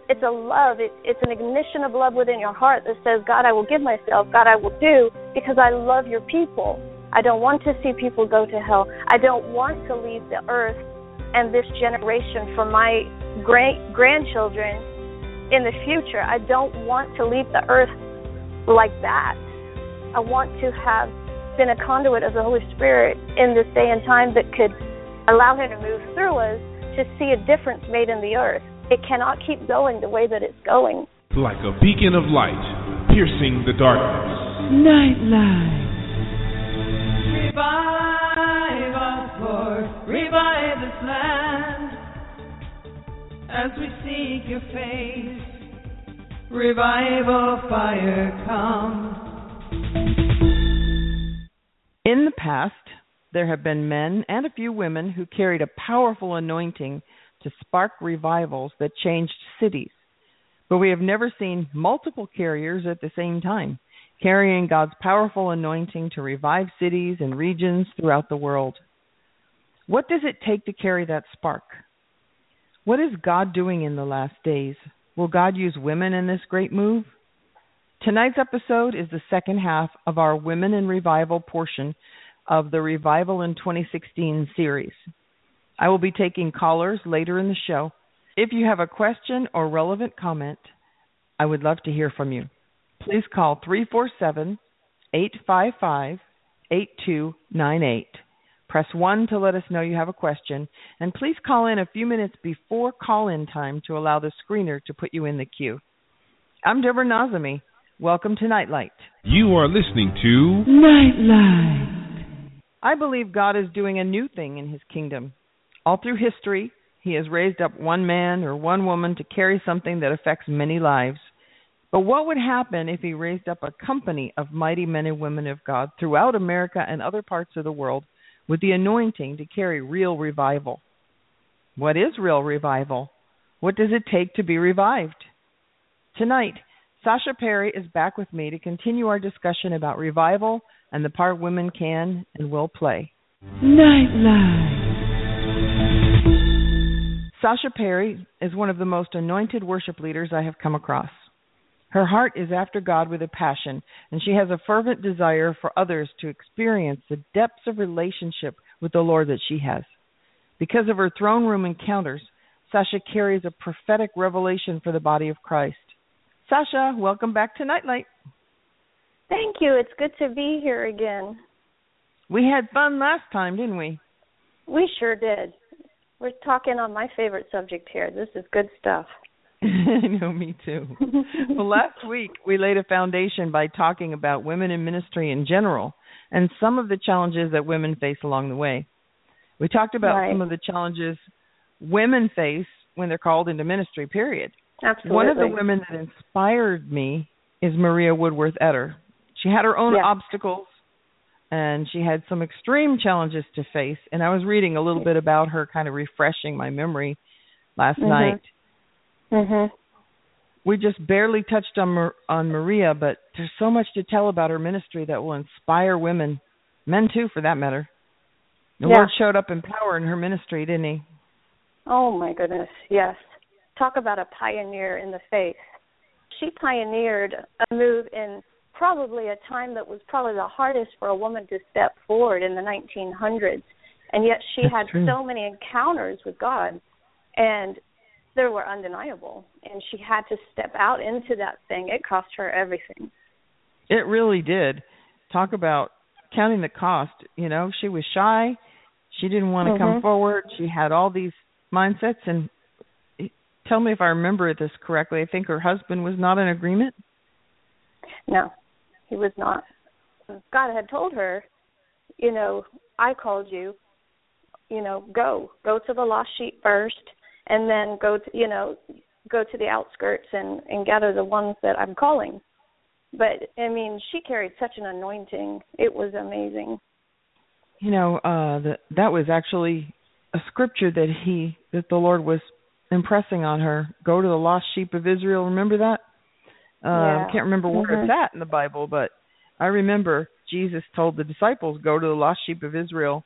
It's a love. It's an ignition of love within your heart that says, God, I will give myself. God, I will do, because I love your people. I don't want to see people go to hell. I don't want to leave the earth and this generation for my grandchildren in the future. I don't want to leave the earth like that. I want to have been a conduit of the Holy Spirit in this day and time that could allow him to move through us to see a difference made in the earth. It cannot keep going the way that it's going. Like a beacon of light, piercing the darkness. Nightlight. Revive us, Lord, revive this land. As we seek your face, revival fire come. In the past, there have been men and a few women who carried a powerful anointing to spark revivals that changed cities. But we have never seen multiple carriers at the same time, carrying God's powerful anointing to revive cities and regions throughout the world. What does it take to carry that spark? What is God doing in the last days? Will God use women in this great move? Tonight's episode is the second half of our Women in Revival portion of the Revival in 2016 series. I will be taking callers later in the show. If you have a question or relevant comment, I would love to hear from you. Please call 347-855-8298. Press 1 to let us know you have a question, and please call in a few minutes before call-in time to allow the screener to put you in the queue. I'm Deborah Nazemi. Welcome to Nightlight. You are listening to Nightlight. I believe God is doing a new thing in his kingdom. All through history, he has raised up one man or one woman to carry something that affects many lives. But what would happen if he raised up a company of mighty men and women of God throughout America and other parts of the world with the anointing to carry real revival? What is real revival? What does it take to be revived? Tonight, Sasha Perry is back with me to continue our discussion about revival and the part women can and will play. Nightlight. Sasha Perry is one of the most anointed worship leaders I have come across. Her heart is after God with a passion, and she has a fervent desire for others to experience the depths of relationship with the Lord that she has. Because of her throne room encounters, Sasha carries a prophetic revelation for the body of Christ. Sasha, welcome back to Nightlight. Thank you. It's good to be here again. We had fun last time, didn't we? We sure did. We're talking on my favorite subject here. This is good stuff. I know, me too. Well, last week we laid a foundation by talking about women in ministry in general and some of the challenges that women face along the way. We talked about some of the challenges women face when they're called into ministry, period. Absolutely. One of the women that inspired me is Maria Woodworth-Etter. She had her own obstacles, and she had some extreme challenges to face. And I was reading a little bit about her, kind of refreshing my memory last night. Mm-hmm. We just barely touched on Maria, but there's so much to tell about her ministry that will inspire women, men too, for that matter. The Lord showed up in power in her ministry, didn't he? Oh, my goodness, yes. Talk about a pioneer in the faith. She pioneered a move in probably a time that was probably the hardest for a woman to step forward in the 1900s, and yet she had so many encounters with God, and they were undeniable, and she had to step out into that thing. It cost her everything. It really did. Talk about counting the cost. You know, she was shy. She didn't want to come forward. She had all these mindsets, and tell me if I remember this correctly, I think her husband was not in agreement? No, he was not. God had told her, you know, I called you, you know, go to the lost sheep first, and then go to the outskirts and gather the ones that I'm calling. But, I mean, she carried such an anointing. It was amazing. You know, that was actually a scripture that the Lord was impressing on her. Go to the lost sheep of Israel. Remember that? Can't remember where it's at in the Bible, but I remember Jesus told the disciples, go to the lost sheep of Israel,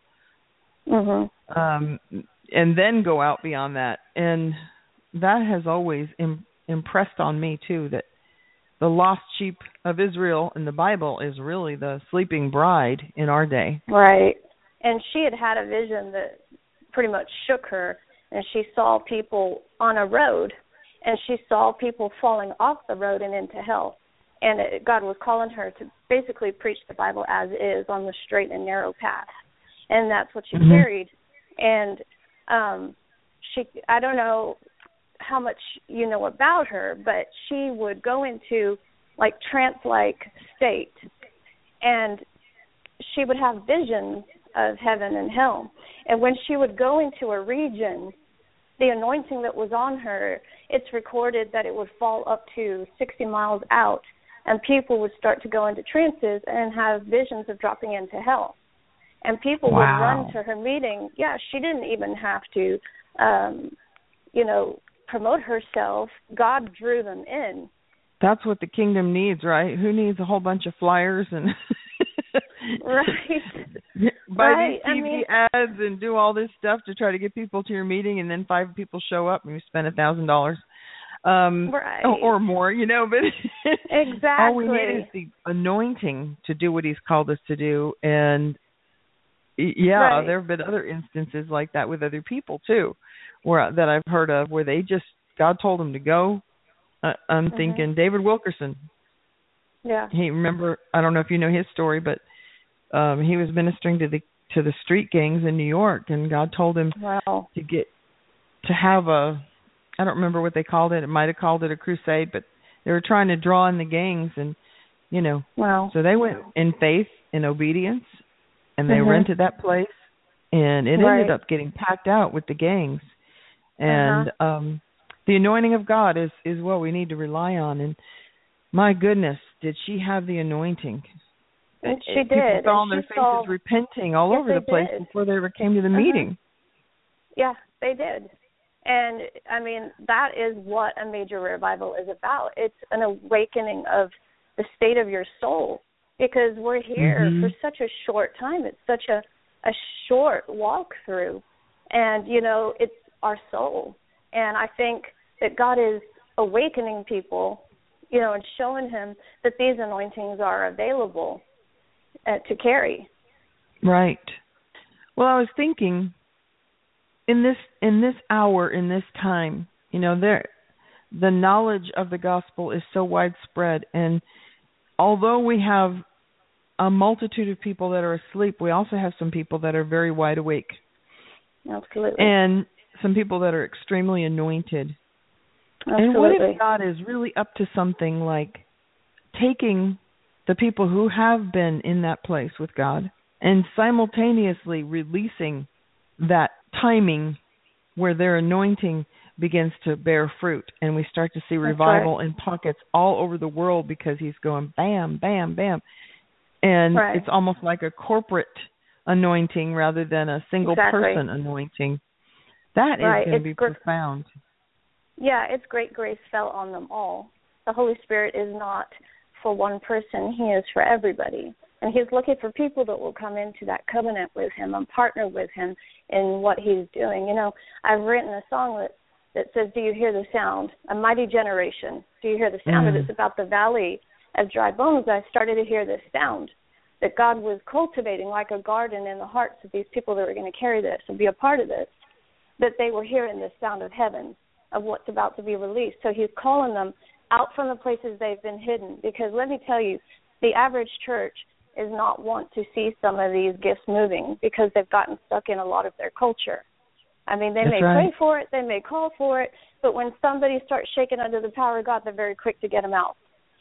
and then go out beyond that. And that has always impressed on me too that the lost sheep of Israel in the Bible is really the sleeping bride in our day. Right. And she had a vision that pretty much shook her, and she saw people on a road, and she saw people falling off the road and into hell. And God was calling her to basically preach the Bible as is on the straight and narrow path. And that's what she carried. And I don't know how much you know about her, but she would go into like trance-like state, and she would have visions of heaven and hell. And when she would go into a region, the anointing that was on her, it's recorded that it would fall up to 60 miles out, and people would start to go into trances and have visions of dropping into hell. And people would run to her meeting. Yeah, she didn't even have to, promote herself. God drew them in. That's what the kingdom needs, right? Who needs a whole bunch of flyers and right. buy these TV ads and do all this stuff to try to get people to your meeting, and then 5 people show up and you spend $1,000 right. or more, but exactly. all we need is the anointing to do what he's called us to do. And right. There have been other instances like that with other people too, that I've heard of, where God told them to go. I'm thinking David Wilkerson. Yeah. I don't know if you know his story, but he was ministering to the street gangs in New York, and God told him to have I don't remember what they called it. It might have called it a crusade, but they were trying to draw in the gangs, and so they went in faith, in obedience, and they rented that place, and it ended up getting packed out with the gangs. And the anointing of God is what we need to rely on. And my goodness, did she have the anointing? And she did. People saw on their faces repenting all over the place before they ever came to the meeting. Yeah, they did. And, that is what a major revival is about. It's an awakening of the state of your soul, because we're here for such a short time. It's such a short walk through. And, it's our soul. And I think that God is awakening people, and showing him that these anointings are available to carry. Right. Well, I was thinking, in this hour, in this time, the knowledge of the gospel is so widespread, and although we have a multitude of people that are asleep, we also have some people that are very wide awake. Absolutely. And some people that are extremely anointed. Absolutely. And what if God is really up to something like taking the people who have been in that place with God and simultaneously releasing that timing where their anointing begins to bear fruit, and we start to see revival in pockets all over the world, because he's going bam, bam, bam. And it's almost like a corporate anointing rather than a single person anointing. That is going to be profound. Yeah, it's great grace fell on them all. The Holy Spirit is not for one person. He is for everybody. And he's looking for people that will come into that covenant with him and partner with him in what he's doing. I've written a song that says, do you hear the sound? A mighty generation. Do you hear the sound? And it's about the valley of dry bones. I started to hear this sound, that God was cultivating like a garden in the hearts of these people that were going to carry this and be a part of this, that they were hearing the sound of heaven, of what's about to be released. So he's calling them out from the places they've been hidden, because let me tell you, the average church is not want to see some of these gifts moving, because they've gotten stuck in a lot of their culture. They may pray for it, they may call for it, but when somebody starts shaking under the power of God, they're very quick to get them out.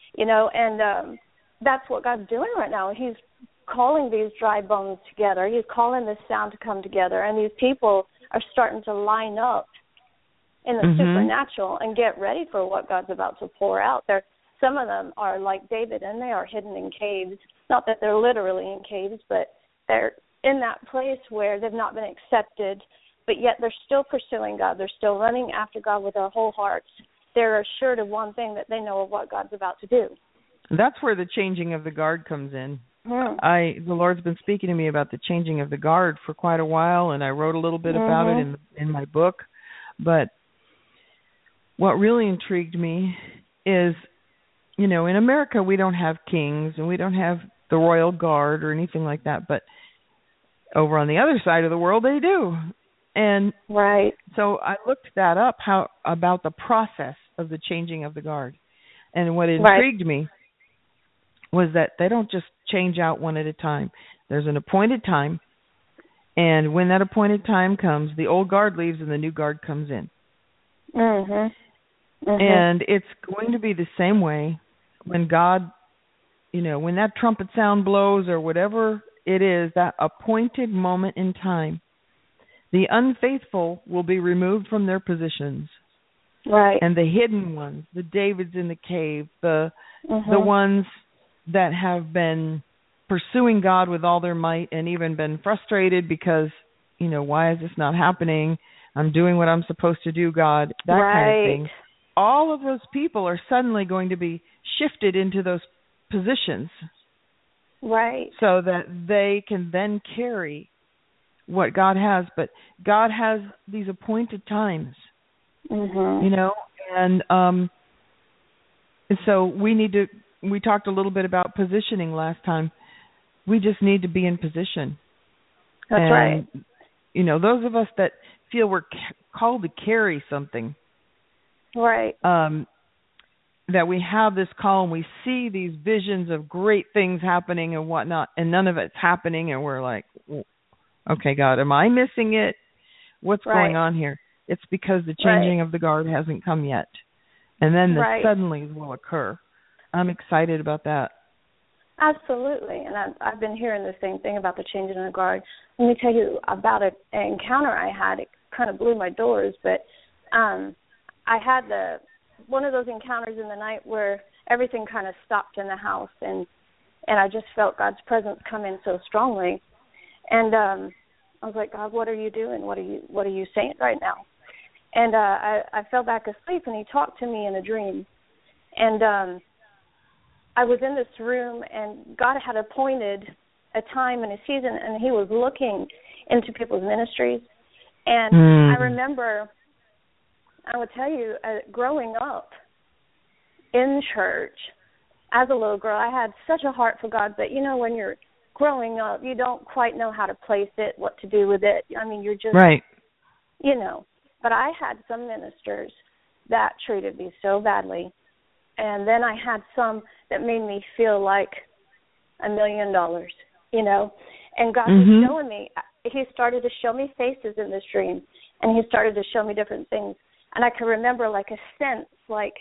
And that's what God's doing right now. He's calling these dry bones together. He's calling this sound to come together, and these people are starting to line up in the supernatural and get ready for what God's about to pour out. Some of them are like David, and they are hidden in caves. Not that they're literally in caves, but they're in that place where they've not been accepted, but yet they're still pursuing God. They're still running after God with their whole hearts. They're assured of one thing, that they know of what God's about to do. That's where the changing of the guard comes in. The Lord's been speaking to me about the changing of the guard for quite a while, and I wrote a little bit about it in my book. But what really intrigued me is, in America we don't have kings and we don't have the royal guard or anything like that, but over on the other side of the world they do. And right. So I looked that up, about the process of the changing of the guard. And what intrigued me was that they don't just change out one at a time. There's an appointed time, and when that appointed time comes, the old guard leaves and the new guard comes in. And it's going to be the same way when God, when that trumpet sound blows or whatever it is, that appointed moment in time, the unfaithful will be removed from their positions. Right. And the hidden ones, the Davids in the cave, the ones that have been pursuing God with all their might and even been frustrated because, why is this not happening? I'm doing what I'm supposed to do, God, that kind of thing. All of those people are suddenly going to be shifted into those positions. Right. So that they can then carry what God has. But God has these appointed times. And so we talked a little bit about positioning last time. We just need to be in position. That's right. Those of us that feel we're called to carry something. Right. That we have this call and we see these visions of great things happening and whatnot, and none of it's happening, and we're like, okay, God, am I missing it? What's going on here? It's because the changing of the guard hasn't come yet. And then the suddenlies will occur. I'm excited about that. Absolutely. And I've been hearing the same thing about the changing of the guard. Let me tell you about an encounter I had. It kind of blew my doors, but I had one of those encounters in the night where everything kind of stopped in the house, and I just felt God's presence come in so strongly. And I was like, God, what are you doing? What are you saying right now? And I fell back asleep, and he talked to me in a dream. And I was in this room, and God had appointed a time and a season, and he was looking into people's ministries. And I remember, I would tell you, growing up in church as a little girl, I had such a heart for God. But, when you're growing up, you don't quite know how to place it, what to do with it. I mean, you're just, But I had some ministers that treated me so badly. And then I had some that made me feel like $1 million, And God was showing me, he started to show me faces in this dream, and he started to show me different things. And I could remember like a sense, like,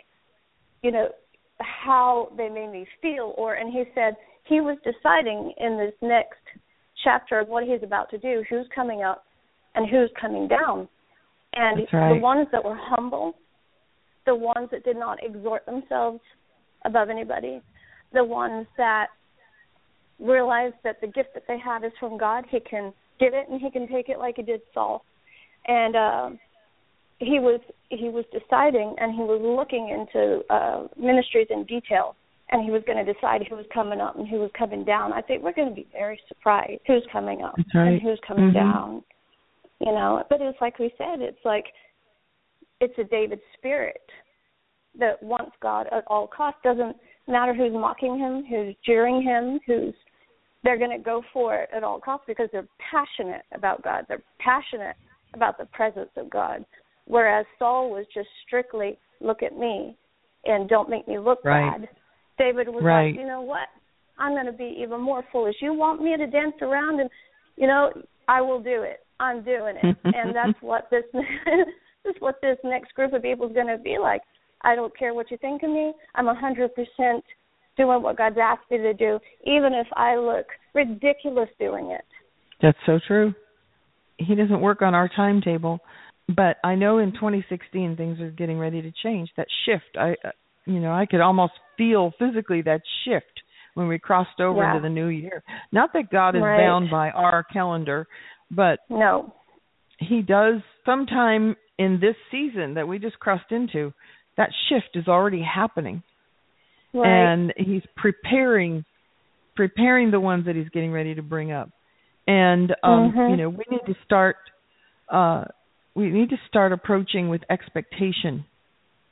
how they made me feel. And he said he was deciding in this next chapter of what he's about to do, who's coming up and who's coming down. And the ones that were humble, the ones that did not exhort themselves above anybody, the ones that realized that the gift that they have is from God, he can give it and he can take it like he did Saul. And he was deciding, and he was looking into ministries in detail, and he was going to decide who was coming up and who was coming down. I think we're going to be very surprised who's coming up and who's coming down. But it's like we said, it's like it's a David spirit that wants God at all costs. Doesn't matter who's mocking him, who's jeering him, they're going to go for it at all costs because they're passionate about God. They're passionate about the presence of God. Whereas Saul was just strictly, look at me and don't make me look bad. David was like, you know what? I'm going to be even more foolish. You want me to dance around and, I will do it. I'm doing it. And that's what this next group of people is going to be like. I don't care what you think of me. I'm 100% doing what God's asked me to do, even if I look ridiculous doing it. That's so true. He doesn't work on our timetable. But I know in 2016 things are getting ready to change. That shift, I could almost feel physically that shift when we crossed over into the new year. Not that God is bound by our calendar, but no, he does sometime in this season that we just crossed into. That shift is already happening. And he's preparing the ones that he's getting ready to bring up. And, we need to start approaching with expectation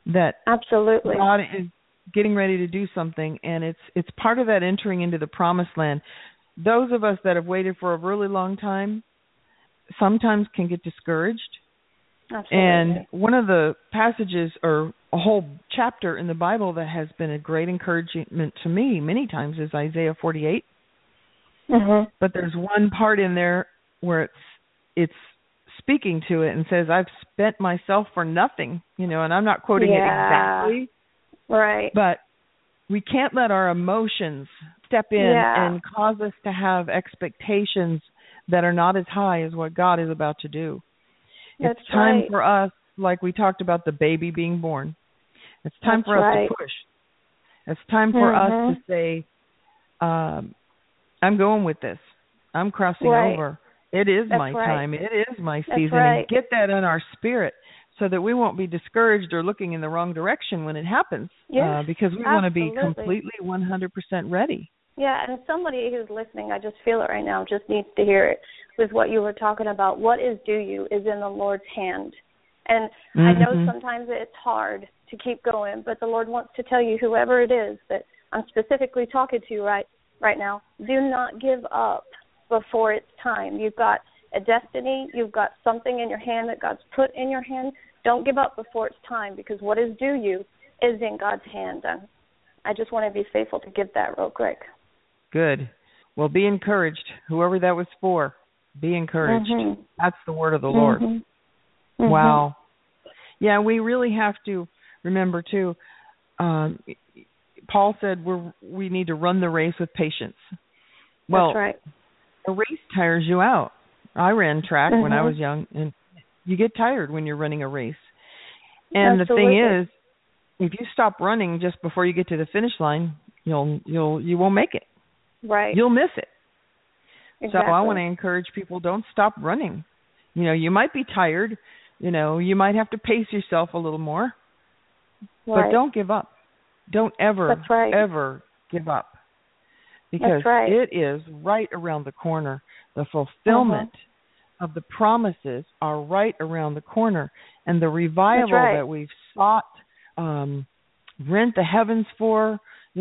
that Absolutely. God is getting ready to do something, and it's part of that entering into the promised land. Those of us that have waited for a really long time sometimes can get discouraged. Absolutely. And one of the passages or a whole chapter in the Bible that has been a great encouragement to me many times is Isaiah 48. Mm-hmm. But there's one part in there where it's speaking to it and says, I've spent myself for nothing, and I'm not quoting it exactly. Right. But we can't let our emotions step in and cause us to have expectations that are not as high as what God is about to do. That's it's time right. for us, like we talked about the baby being born. It's time for us to push. It's time for us to say, I'm going with this. I'm crossing over. It is my time. It is my season. And get that in our spirit so that we won't be discouraged or looking in the wrong direction when it happens, because we want to be completely 100% ready. Yeah, and somebody who's listening, I just feel it right now, just needs to hear it with what you were talking about. What is due you is in the Lord's hand. And I know sometimes it's hard to keep going, but the Lord wants to tell you, whoever it is that I'm specifically talking to right now, do not give up before it's time. You've got a destiny. You've got something in your hand that God's put in your hand. Don't give up before it's time, because what is due you is in God's hand. And I just want to be faithful to give that real quick. Good. Well, be encouraged. Whoever that was for, be encouraged. That's the word of the Lord. Wow. Yeah, we really have to remember, too, Paul said we need to run the race with patience. Well, that's right. A race tires you out. I ran track when I was young, and you get tired when you're running a race. And the thing is, if you stop running just before you get to the finish line, you won't make it. Right. You'll miss it. Exactly. So I want to encourage people, don't stop running. You might be tired. You might have to pace yourself a little more. But don't give up. Don't ever give up. Because it is right around the corner. The fulfillment of the promises are right around the corner. And the revival that we've sought, rent the heavens for,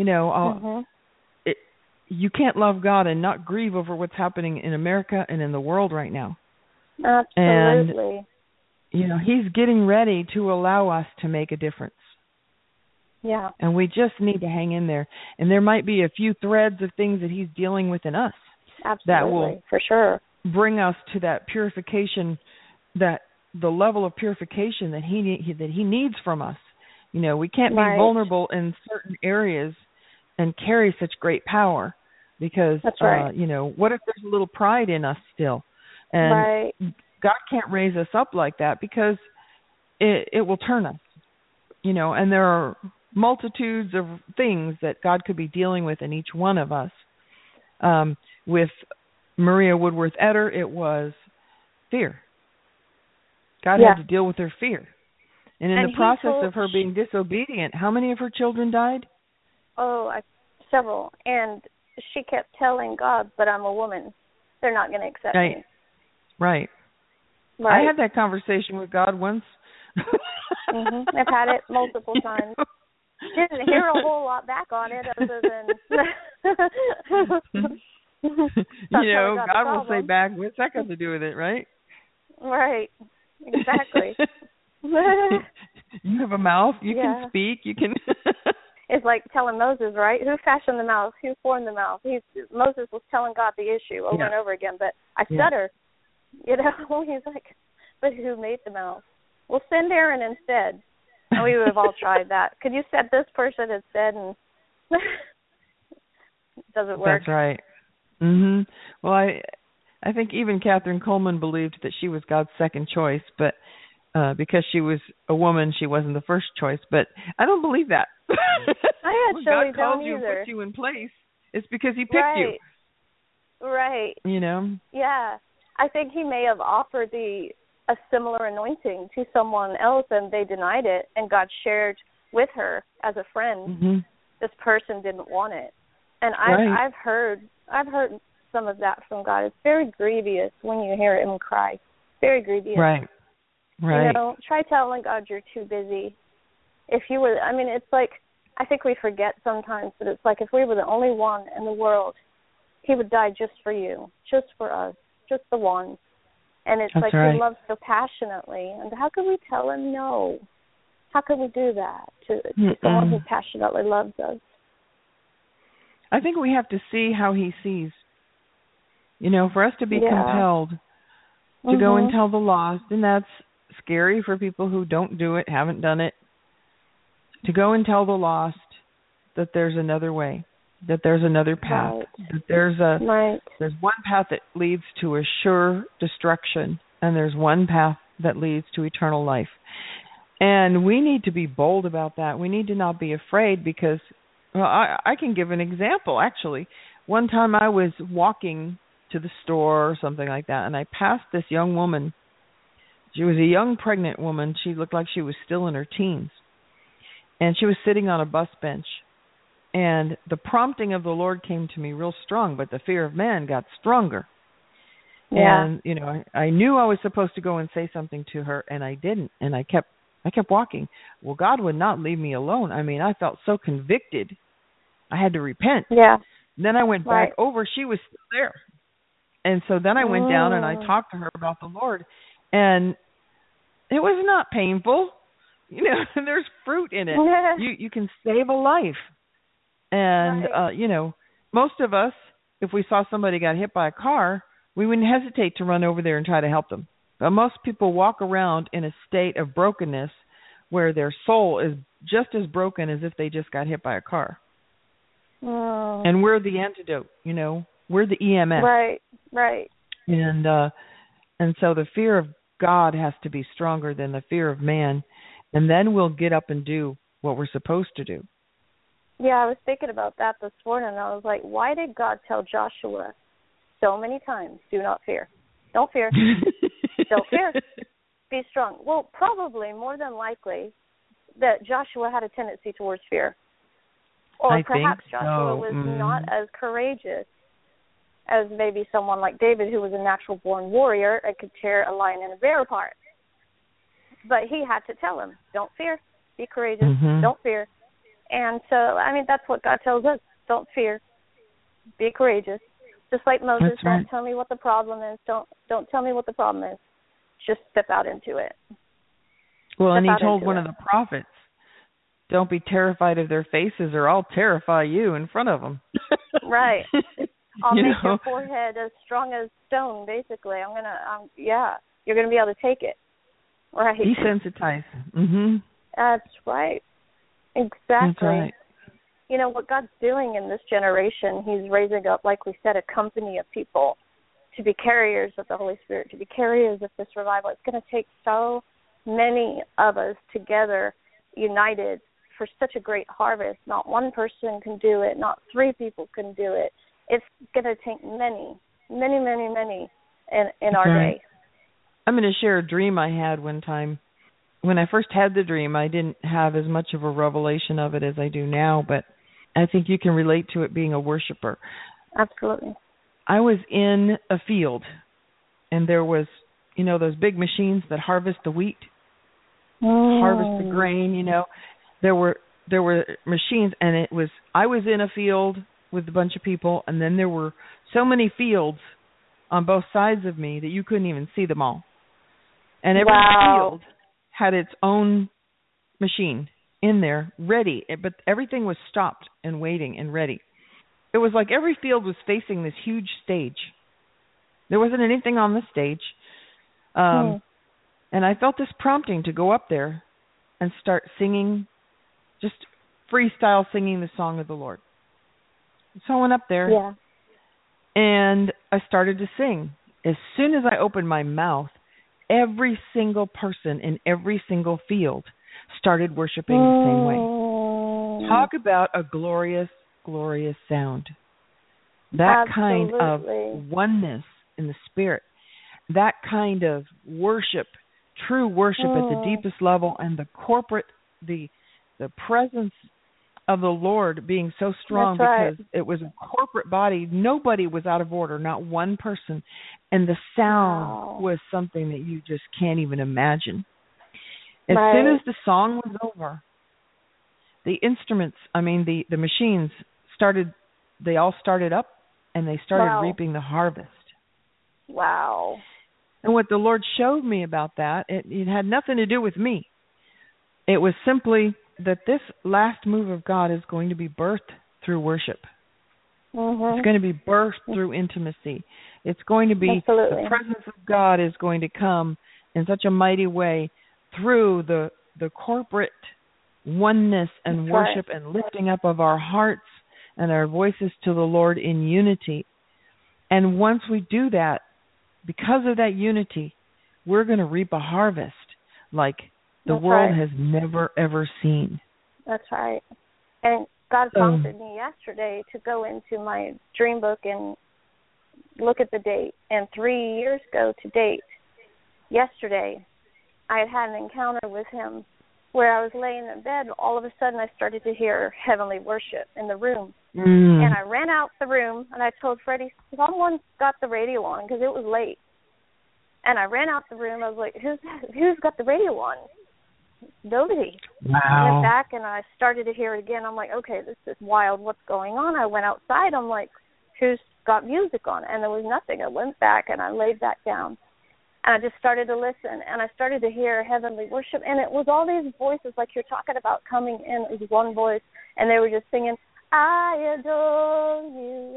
you can't love God and not grieve over what's happening in America and in the world right now. Absolutely. And, He's getting ready to allow us to make a difference. Yeah. And we just need to hang in there. And there might be a few threads of things that He's dealing with in us. Absolutely. That will for sure bring us to that purification, that the level of purification that He needs from us. We can't be vulnerable in certain areas and carry such great power, because what if there's a little pride in us still? And God can't raise us up like that, because it will turn us. And there are multitudes of things that God could be dealing with in each one of us. With Maria Woodworth Etter, it was fear. God had to deal with her fear. And in the process of her being disobedient, how many of her children died? Several. And she kept telling God, but I'm a woman. They're not going to accept me. Right. I had that conversation with God once. I've had it multiple times. Didn't hear a whole lot back on it other than... God will say back, what's that got to do with it, right? Right. Exactly. You have a mouth. You can speak. You can... It's like telling Moses, right? Who fashioned the mouth? Who formed the mouth? Moses was telling God the issue over and over again, but I stutter. He's like, but who made the mouth? Well, send Aaron instead. And we would have all tried that. Could you set this person instead? And does it work? That's right. Well, I think even Catherine Coleman believed that she was God's second choice, but because she was a woman, she wasn't the first choice. But I don't believe that. I actually God don't called you either. and put you in place, it's because He picked you. Right. Yeah. I think He may have offered a similar anointing to someone else, and they denied it, and God shared with her as a friend. This person didn't want it, and I've heard some of that from God. It's very grievous when you hear Him cry. Very grievous. Right. Try telling God you're too busy. If you were, I mean, it's like, I think we forget sometimes, but it's like if we were the only one in the world, he would die just for you, just for us, just the one. And it's That's like right. he loves so passionately. And how could we tell him no? How could we do that to someone who passionately loves us? I think we have to see how he sees. You know, for us to be compelled to go and tell the lost, and that's scary for people who don't do it, haven't done it, to go and tell the lost that there's another way, that there's another path, that there's one path that leads to a sure destruction, and there's one path that leads to eternal life. And we need to be bold about that. We need to not be afraid because, well, I can give an example, actually. One time I was walking to the store or something like that, and I passed this young woman. She was a young pregnant woman. She looked like she was still in her teens. And she was sitting on a bus bench. And the prompting of the Lord came to me real strong, but the fear of man got stronger. Yeah. And, you know, I knew I was supposed to go and say something to her, and I didn't. And I kept walking. Well, God would not leave me alone. I mean, I felt so convicted. I had to repent. Yeah. Then I went back over. She was still there. And so then I went down and I talked to her about the Lord. And it was not painful. You know, there's fruit in it. You can save a life. And, you know, most of us, if we saw somebody got hit by a car, we wouldn't hesitate to run over there and try to help them. But most people walk around in a state of brokenness where their soul is just as broken as if they just got hit by a car. And we're the antidote, you know. We're the EMS. Right. And so the fear of God has to be stronger than the fear of man, and then we'll get up and do what we're supposed to do. Yeah, I was thinking about that this morning. I was like, why did God tell Joshua so many times, do not fear? Don't fear. Don't fear. Be strong. Well, probably, more than likely, that Joshua had a tendency towards fear. Or perhaps Joshua was not as courageous as maybe someone like David, who was a natural-born warrior and could tear a lion and a bear apart. But he had to tell him, don't fear, be courageous, don't fear. And so, I mean, that's what God tells us, don't fear, be courageous. Just like Moses, don't tell me what the problem is, don't tell me what the problem is, just step out into it. Well, and he told one of the prophets, don't be terrified of their faces or I'll terrify you in front of them. Right. I'll make your forehead as strong as stone, basically. You're going to be able to take it. Right. Desensitize. That's right. Exactly. That's right. You know, what God's doing in this generation, he's raising up, like we said, a company of people to be carriers of the Holy Spirit, to be carriers of this revival. It's going to take so many of us together, united, for such a great harvest. Not one person can do it. Not three people can do it. It's going to take many in our day. I'm going to share a dream I had one time. When I first had the dream, I didn't have as much of a revelation of it as I do now, but I think you can relate to it being a worshiper. Absolutely. I was in a field, and there was, you know, those big machines that harvest the wheat, harvest the grain, you know. There were machines, and I was in a field with a bunch of people, and then there were so many fields on both sides of me that you couldn't even see them all. And every field had its own machine in there, ready, but everything was stopped and waiting and ready. It was like every field was facing this huge stage. There wasn't anything on the stage. And I felt this prompting to go up there and start singing, just freestyle singing the song of the Lord. So I went up there, and I started to sing. As soon as I opened my mouth, every single person in every single field started worshiping the same way. Talk about a glorious, glorious sound. That kind of oneness in the Spirit, that kind of worship, true worship at the deepest level, and the corporate, the presence of the Lord being so strong because it was a corporate body. Nobody was out of order, not one person. And the sound was something that you just can't even imagine. As soon as the song was over, the instruments, the machines they all started up, and they started reaping the harvest. Wow. And what the Lord showed me about that, it had nothing to do with me. It was simply that this last move of God is going to be birthed through worship. Mm-hmm. It's going to be birthed through intimacy. It's going to be, Absolutely. the presence of God is going to come in such a mighty way through the corporate oneness and worship and lifting up of our hearts and our voices to the Lord in unity. And once we do that, because of that unity, we're going to reap a harvest like the world has never, ever seen. That's right. And God prompted me yesterday to go into my dream book and look at the date. And 3 years ago to date, yesterday, I had an encounter with him where I was laying in bed. All of a sudden, I started to hear heavenly worship in the room. And I ran out the room, and I told Freddie, someone's got the radio on, because it was late. And I ran out the room. I was like, who's got the radio on? Nobody. Wow. I went back, and I started to hear it again. I'm like, okay, this is wild. What's going on? I went outside. I'm like, who's got music on? And there was nothing. I went back, and I laid back down. And I just started to listen, and I started to hear heavenly worship. And it was all these voices, like you're talking about, coming in as one voice, and they were just singing, I adore you,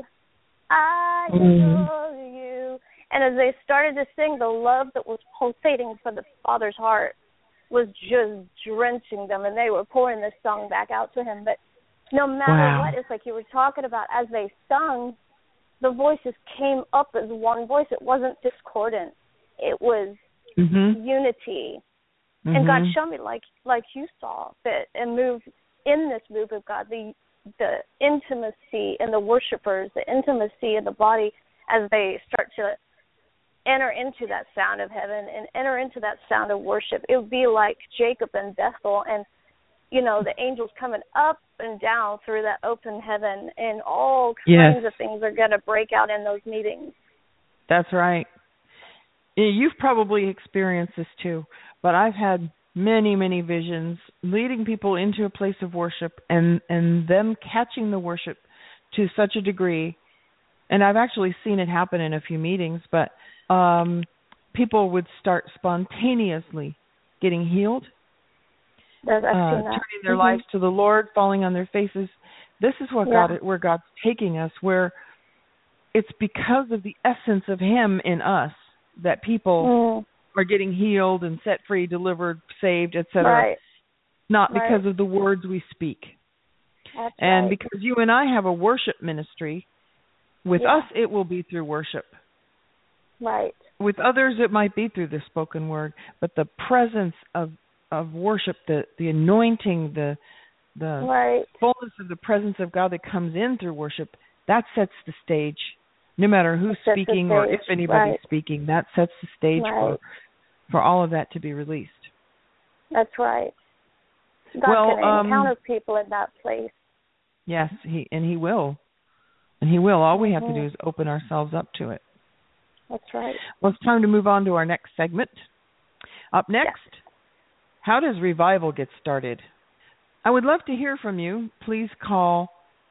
I adore you. And as they started to sing, the love that was pulsating from the Father's heart was just drenching them, and they were pouring this song back out to him. But no matter what, it's like you were talking about, as they sung, the voices came up as one voice. It wasn't discordant. It was unity. And God showed me, like you saw, that and move in this move of God, the intimacy in the worshipers, the intimacy in the body as they start to enter into that sound of heaven and enter into that sound of worship. It would be like Jacob and Bethel and, the angels coming up and down through that open heaven, and all kinds of things are going to break out in those meetings. That's right. You've probably experienced this too, but I've had many, many visions leading people into a place of worship and them catching the worship to such a degree. And I've actually seen it happen in a few meetings, but people would start spontaneously getting healed, turning their lives to the Lord, falling on their faces. This is what where God's taking us, where it's because of the essence of Him in us that people are getting healed and set free, delivered, saved, etc. Right. Not because of the words we speak. That's and because you and I have a worship ministry, with us it will be through worship. Right. With others it might be through the spoken word, but the presence of worship, the anointing, the fullness of the presence of God that comes in through worship, that sets the stage. No matter who's speaking or if anybody's speaking, that sets the stage for all of that to be released. That's right. God can encounter people in that place. Yes, He will. And He will. All we have to do is open ourselves up to it. That's right. Well, it's time to move on to our next segment. Up next, how does revival get started? I would love to hear from you. Please call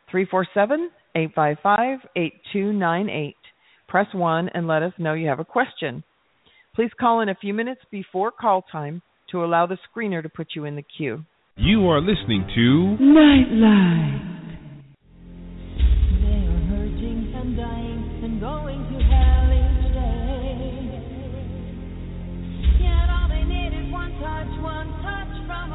347-855-8298. Press 1 and let us know you have a question. Please call in a few minutes before call time to allow the screener to put you in the queue. You are listening to Nightlight. They are hurting and dying and going to hell each day. Yet all they need is one touch from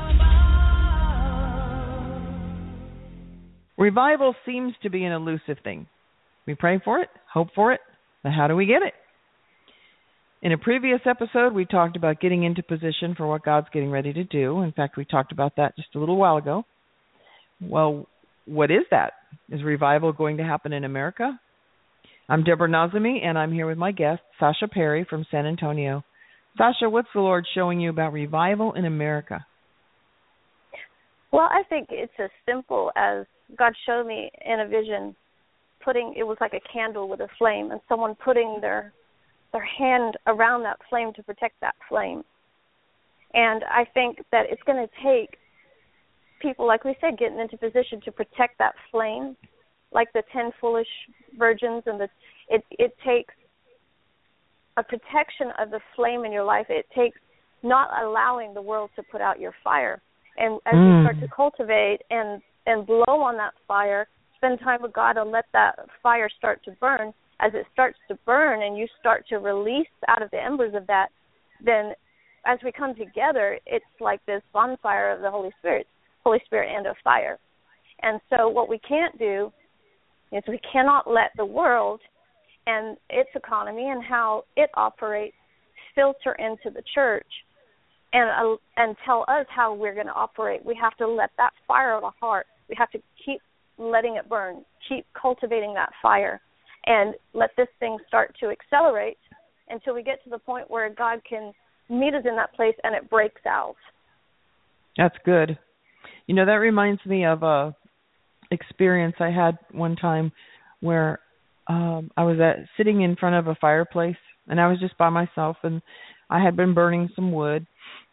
above. Revival seems to be an elusive thing. We pray for it, hope for it, but how do we get it? In a previous episode, we talked about getting into position for what God's getting ready to do. In fact, we talked about that just a little while ago. Well, what is that? Is revival going to happen in America? I'm Deborah Nazemi, and I'm here with my guest, Sasha Perry from San Antonio. Sasha, what's the Lord showing you about revival in America? Well, I think it's as simple as God showed me in a vision, it was like a candle with a flame, and someone putting their hand around that flame to protect that flame. And I think that it's going to take people, like we said, getting into position to protect that flame, like the 10 foolish virgins, and it takes a protection of the flame in your life. It takes not allowing the world to put out your fire. And as you start to cultivate and blow on that fire, spend time with God and let that fire start to burn. As it starts to burn and you start to release out of the embers of that, then as we come together, it's like this bonfire of the Holy Spirit and of fire. And so what we can't do is we cannot let the world and its economy and how it operates filter into the church and tell us how we're going to operate. We have to let that fire of the heart, we have to keep letting it burn, keep cultivating that fire, and let this thing start to accelerate until we get to the point where God can meet us in that place and it breaks out. That's good. You know, that reminds me of a experience I had one time where I was sitting in front of a fireplace, and I was just by myself, and I had been burning some wood,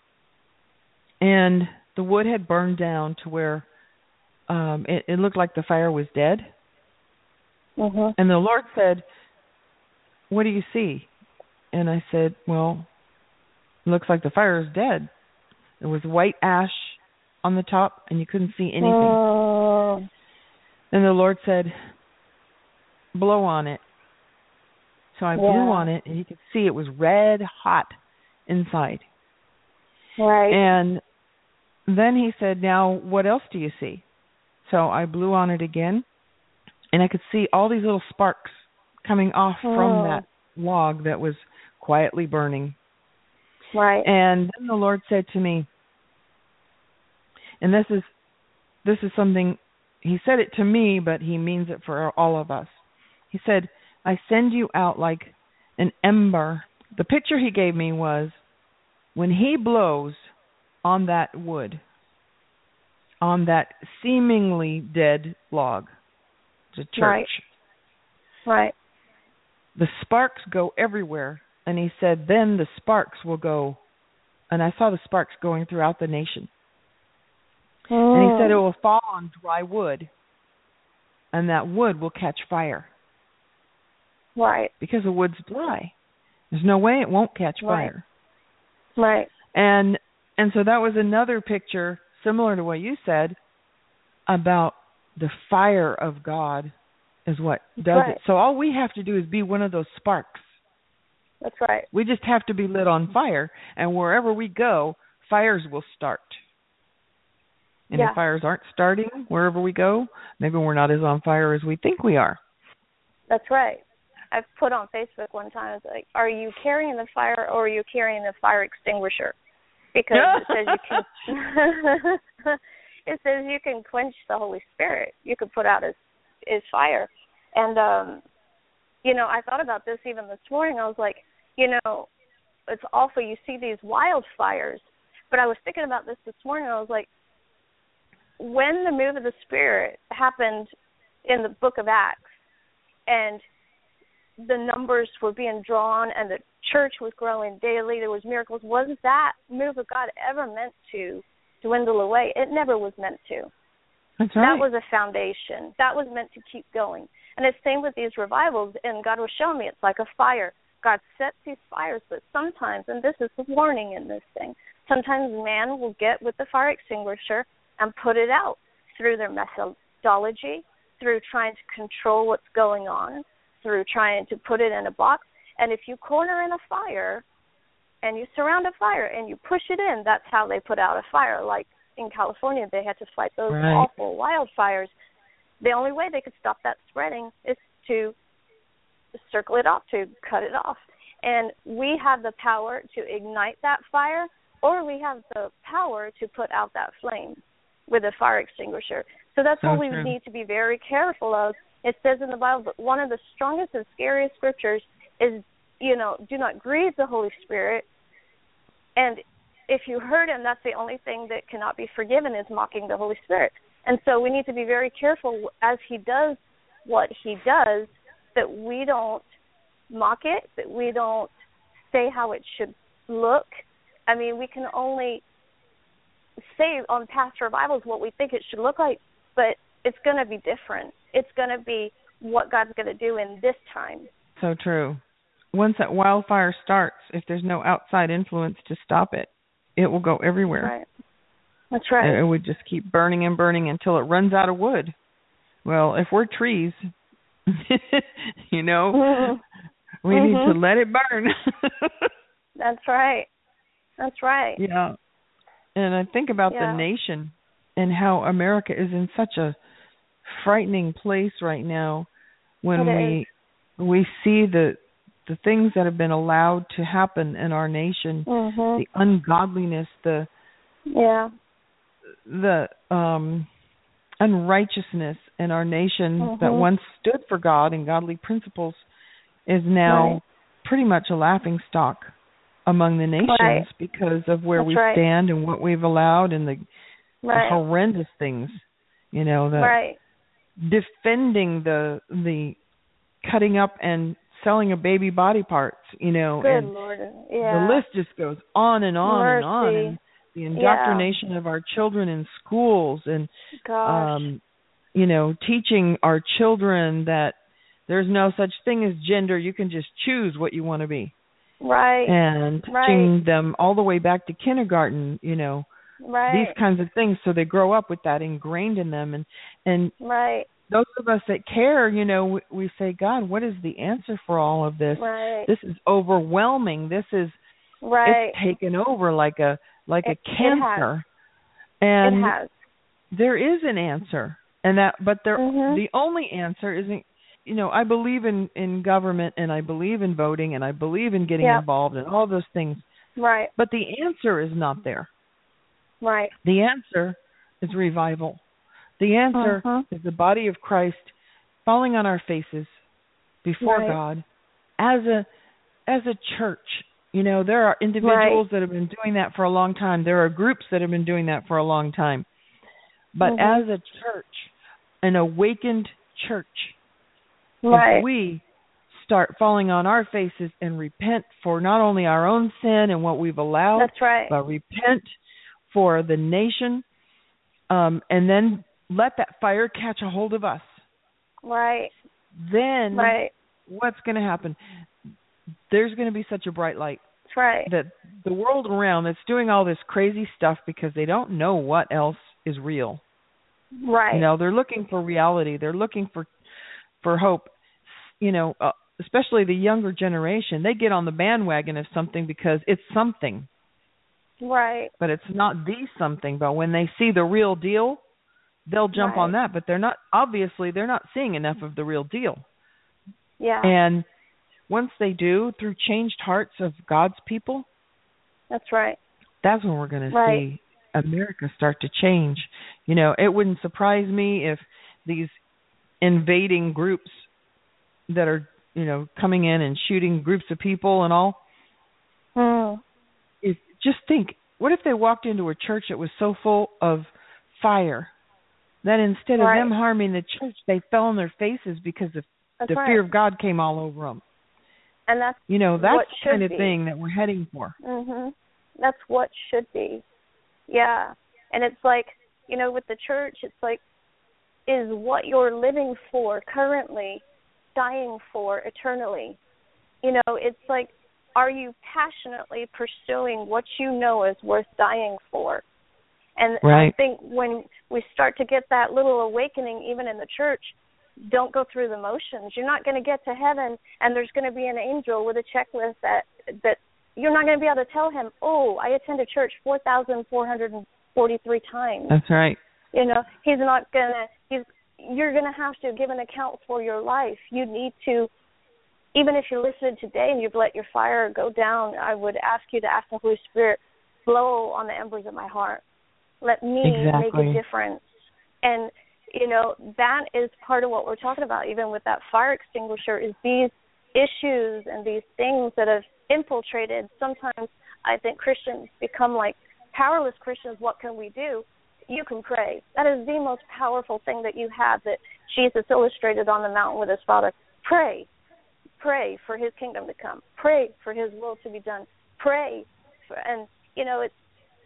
and the wood had burned down to where it looked like the fire was dead. Mm-hmm. And the Lord said, "What do you see?" And I said, "Well, it looks like the fire is dead. There was white ash on the top, and you couldn't see anything." Oh. And the Lord said, "Blow on it." So I blew on it, and you could see it was red hot inside. Right. And then he said, "Now, what else do you see?" So I blew on it again, and I could see all these little sparks coming off from that log that was quietly burning. Right. And then the Lord said to me, and this is something, he said it to me, but he means it for all of us. He said, "I send you out like an ember." The picture he gave me was when he blows on that wood, on that seemingly dead log, the church. Right. The sparks go everywhere. And he said, then the sparks will go. And I saw the sparks going throughout the nation. And he said it will fall on dry wood, and that wood will catch fire. Right. Because the wood's dry. There's no way it won't catch fire. Right. And so that was another picture, similar to what you said, about the fire of God is what does it. So all we have to do is be one of those sparks. That's right. We just have to be lit on fire, and wherever we go, fires will start. And if fires aren't starting wherever we go, maybe we're not as on fire as we think we are. That's right. I've put on Facebook one time, it's like, are you carrying the fire or are you carrying the fire extinguisher? Because it says you can quench the Holy Spirit. You can put out his fire. And, I thought about this even this morning. I was like, it's awful. You see these wildfires. But I was thinking about this morning. I was like, when the move of the Spirit happened in the book of Acts and the numbers were being drawn and the church was growing daily, there was miracles, was that move of God ever meant to dwindle away? It never was meant to. That's right. That was a foundation. That was meant to keep going. And it's the same with these revivals, and God was showing me it's like a fire. God sets these fires, but sometimes, and this is the warning in this thing, sometimes man will get with the fire extinguisher and put it out through their methodology, through trying to control what's going on, through trying to put it in a box. And if you corner in a fire and you surround a fire and you push it in, that's how they put out a fire. Like in California, they had to fight those awful wildfires. The only way they could stop that spreading is to circle it off, to cut it off. And we have the power to ignite that fire, or we have the power to put out that flame with a fire extinguisher. So that's what we need to be very careful of. It says in the Bible that one of the strongest and scariest scriptures is, do not grieve the Holy Spirit. And if you hurt him, that's the only thing that cannot be forgiven is mocking the Holy Spirit. And so we need to be very careful as he does what he does, that we don't mock it, that we don't say how it should look. I mean, we can only say on past revivals what we think it should look like, but it's going to be different. It's going to be what God's going to do in this time. So true. Once that wildfire starts, if there's no outside influence to stop it, it will go everywhere. Right. That's right. It would just keep burning and burning until it runs out of wood. Well, if we're trees, you know, we need to let it burn. That's right. That's right. Yeah. And I think about the nation and how America is in such a frightening place right now when we see the things that have been allowed to happen in our nation, the ungodliness, the unrighteousness in our nation that once stood for God and godly principles is now pretty much a laughingstock among the nations because of where we stand and what we've allowed and the horrendous things, you know, defending the cutting up and selling of baby body parts, you know. Good and Lord. The list just goes on and on and on. And the indoctrination of our children in schools and, you know, teaching our children that there's no such thing as gender. You can just choose what you want to be. Right. And teaching them all the way back to kindergarten, you know, these kinds of things. So they grow up with that ingrained in them. And those of us that care, you know, we say, God, what is the answer for all of this? This is overwhelming. This is it's taken over like a cancer. And there is an answer. And the only answer isn't, you know, I believe in government and I believe in voting and I believe in getting involved and all those things. Right. But the answer is not there. Right. The answer is revival. The answer is the body of Christ falling on our faces before God as a church. You know, there are individuals that have been doing that for a long time. There are groups that have been doing that for a long time. But as a church, an awakened church, if we start falling on our faces and repent for not only our own sin and what we've allowed, but repent for the nation, and then let that fire catch a hold of us. Then what's going to happen? There's going to be such a bright light that the world around that's doing all this crazy stuff because they don't know what else is real. You know, they're looking for reality. They're looking for hope. You know, especially the younger generation, they get on the bandwagon of something because it's something. But it's not the something. But when they see the real deal, they'll jump on that. But they're not seeing enough of the real deal. And once they do, through changed hearts of God's people, that's when we're going to see America start to change. You know, it wouldn't surprise me if these invading groups that are, you know, coming in and shooting groups of people and all, just think, what if they walked into a church that was so full of fire that instead of them harming the church, they fell on their faces because the fear of God came all over them. And that's, you know, that's the kind of thing that we're heading for. That's what should be. Yeah. And it's like, you know, with the church, it's like, is what you're living for currently dying for eternally? You know, it's like, are you passionately pursuing what you know is worth dying for? And I think when we start to get that little awakening, even in the church, don't go through the motions. You're not going to get to heaven and there's going to be an angel with a checklist that you're not going to be able to tell him, oh, I attended church 4,443 times. That's right. You know, he's not going to, you're going to have to give an account for your life. You need to, even if you're listening today and you've let your fire go down, I would ask you to ask the Holy Spirit, blow on the embers of my heart. Let me make a difference. And, you know, that is part of what we're talking about, even with that fire extinguisher, is these issues and these things that have infiltrated. Sometimes I think Christians become like powerless Christians. What can we do? You can pray. That is the most powerful thing that you have, that Jesus illustrated on the mountain with his Father. Pray. Pray for his kingdom to come. Pray for his will to be done. Pray. And, you know,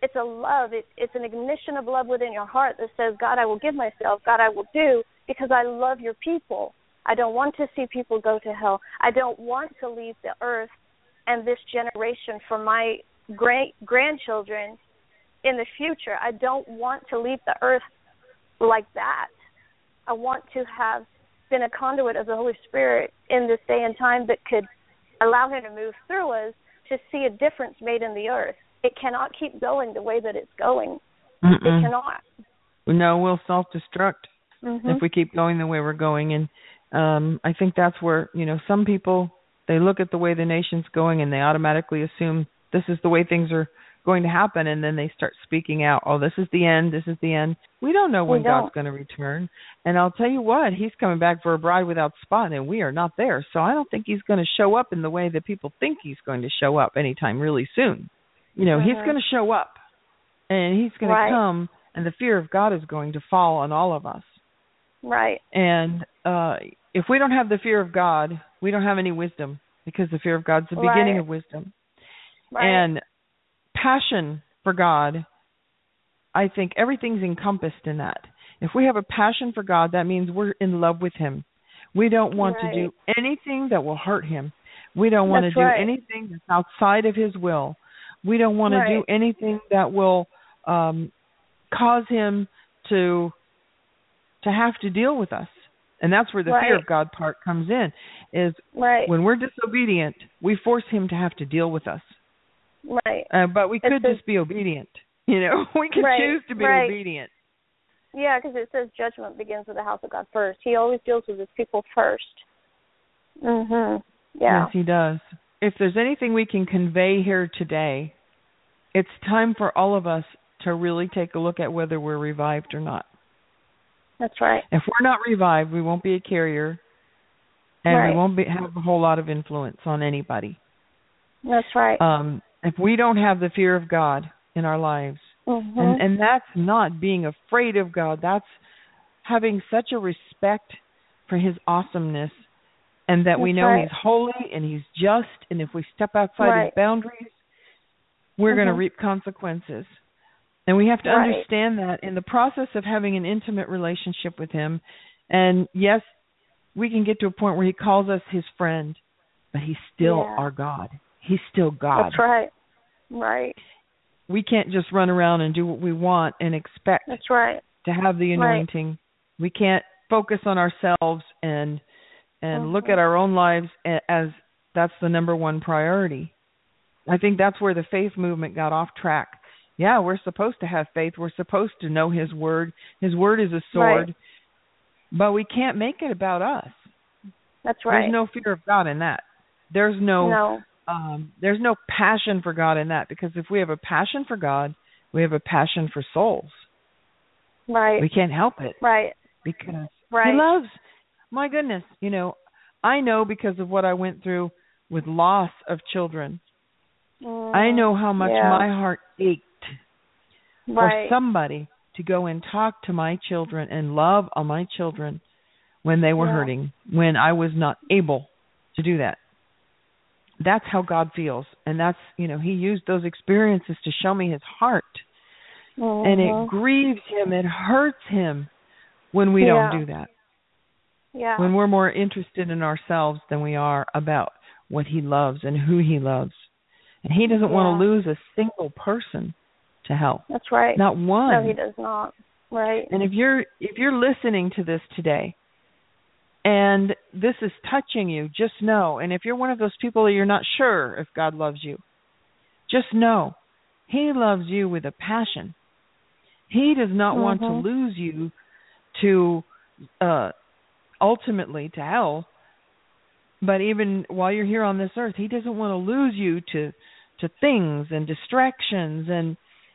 it's a love. It's an ignition of love within your heart that says, God, I will give myself. God, I will do because I love your people. I don't want to see people go to hell. I don't want to leave the earth and this generation for my grandchildren in the future. I don't want to leave the earth like that. I want to have been a conduit of the Holy Spirit in this day and time that could allow him to move through us to see a difference made in the earth. It cannot keep going the way that it's going. It cannot. No, we'll self-destruct if we keep going the way we're going. And I think that's where, some people, they look at the way the nation's going and they automatically assume this is the way things are going to happen, and then they start speaking out, oh, this is the end, this is the end. We don't know when God's going to return. And I'll tell you what, he's coming back for a bride without spot, and we are not there. So I don't think he's going to show up in the way that people think he's going to show up anytime really soon. He's going to show up, and he's going to come, and the fear of God is going to fall on all of us. Right. And if we don't have the fear of God, we don't have any wisdom, because the fear of God's the beginning of wisdom. Right. And passion for God, I think everything's encompassed in that. If we have a passion for God, that means we're in love with him. We don't want to do anything that will hurt him. We don't want to do anything that's outside of his will. We don't want to do anything that will cause him to have to deal with us. And that's where the fear of God part comes in, is when we're disobedient, we force him to have to deal with us. Right. But we could just be obedient. We could choose to be obedient. Yeah, because it says judgment begins with the house of God first. He always deals with his people first. Yeah. Yes, he does. If there's anything we can convey here today, it's time for all of us to really take a look at whether we're revived or not. That's right. If we're not revived, we won't be a carrier, and we won't have a whole lot of influence on anybody. That's right. If we don't have the fear of God in our lives, and that's not being afraid of God, that's having such a respect for his awesomeness, and that we know he's holy and he's just, and if we step outside his boundaries, we're going to reap consequences. And we have to understand that in the process of having an intimate relationship with him, and yes, we can get to a point where he calls us his friend, but he's still our God. He's still God. That's right. Right. We can't just run around and do what we want and expect to have the anointing. We can't focus on ourselves and look at our own lives as that's the number one priority. I think that's where the faith movement got off track. Yeah, we're supposed to have faith. We're supposed to know his word. His word is a sword. But we can't make it about us. That's right. There's no fear of God in that. There's no passion for God in that, because if we have a passion for God, we have a passion for souls. Right. We can't help it. Right. Because he loves, my goodness, I know because of what I went through with loss of children. I know how much my heart ached for somebody to go and talk to my children and love on my children when they were hurting, when I was not able to do that. That's how God feels. And that's, he used those experiences to show me his heart. And it grieves him, it hurts him when we don't do that. Yeah. When we're more interested in ourselves than we are about what he loves and who he loves. And he doesn't want to lose a single person to hell. That's right. Not one. No, he does not. Right. And if you're listening to this today and this is touching you, just know, and if you're one of those people that you're not sure if God loves you, just know he loves you with a passion. He does not want to lose you to ultimately to hell. But even while you're here on this earth, he doesn't want to lose you to things and distractions and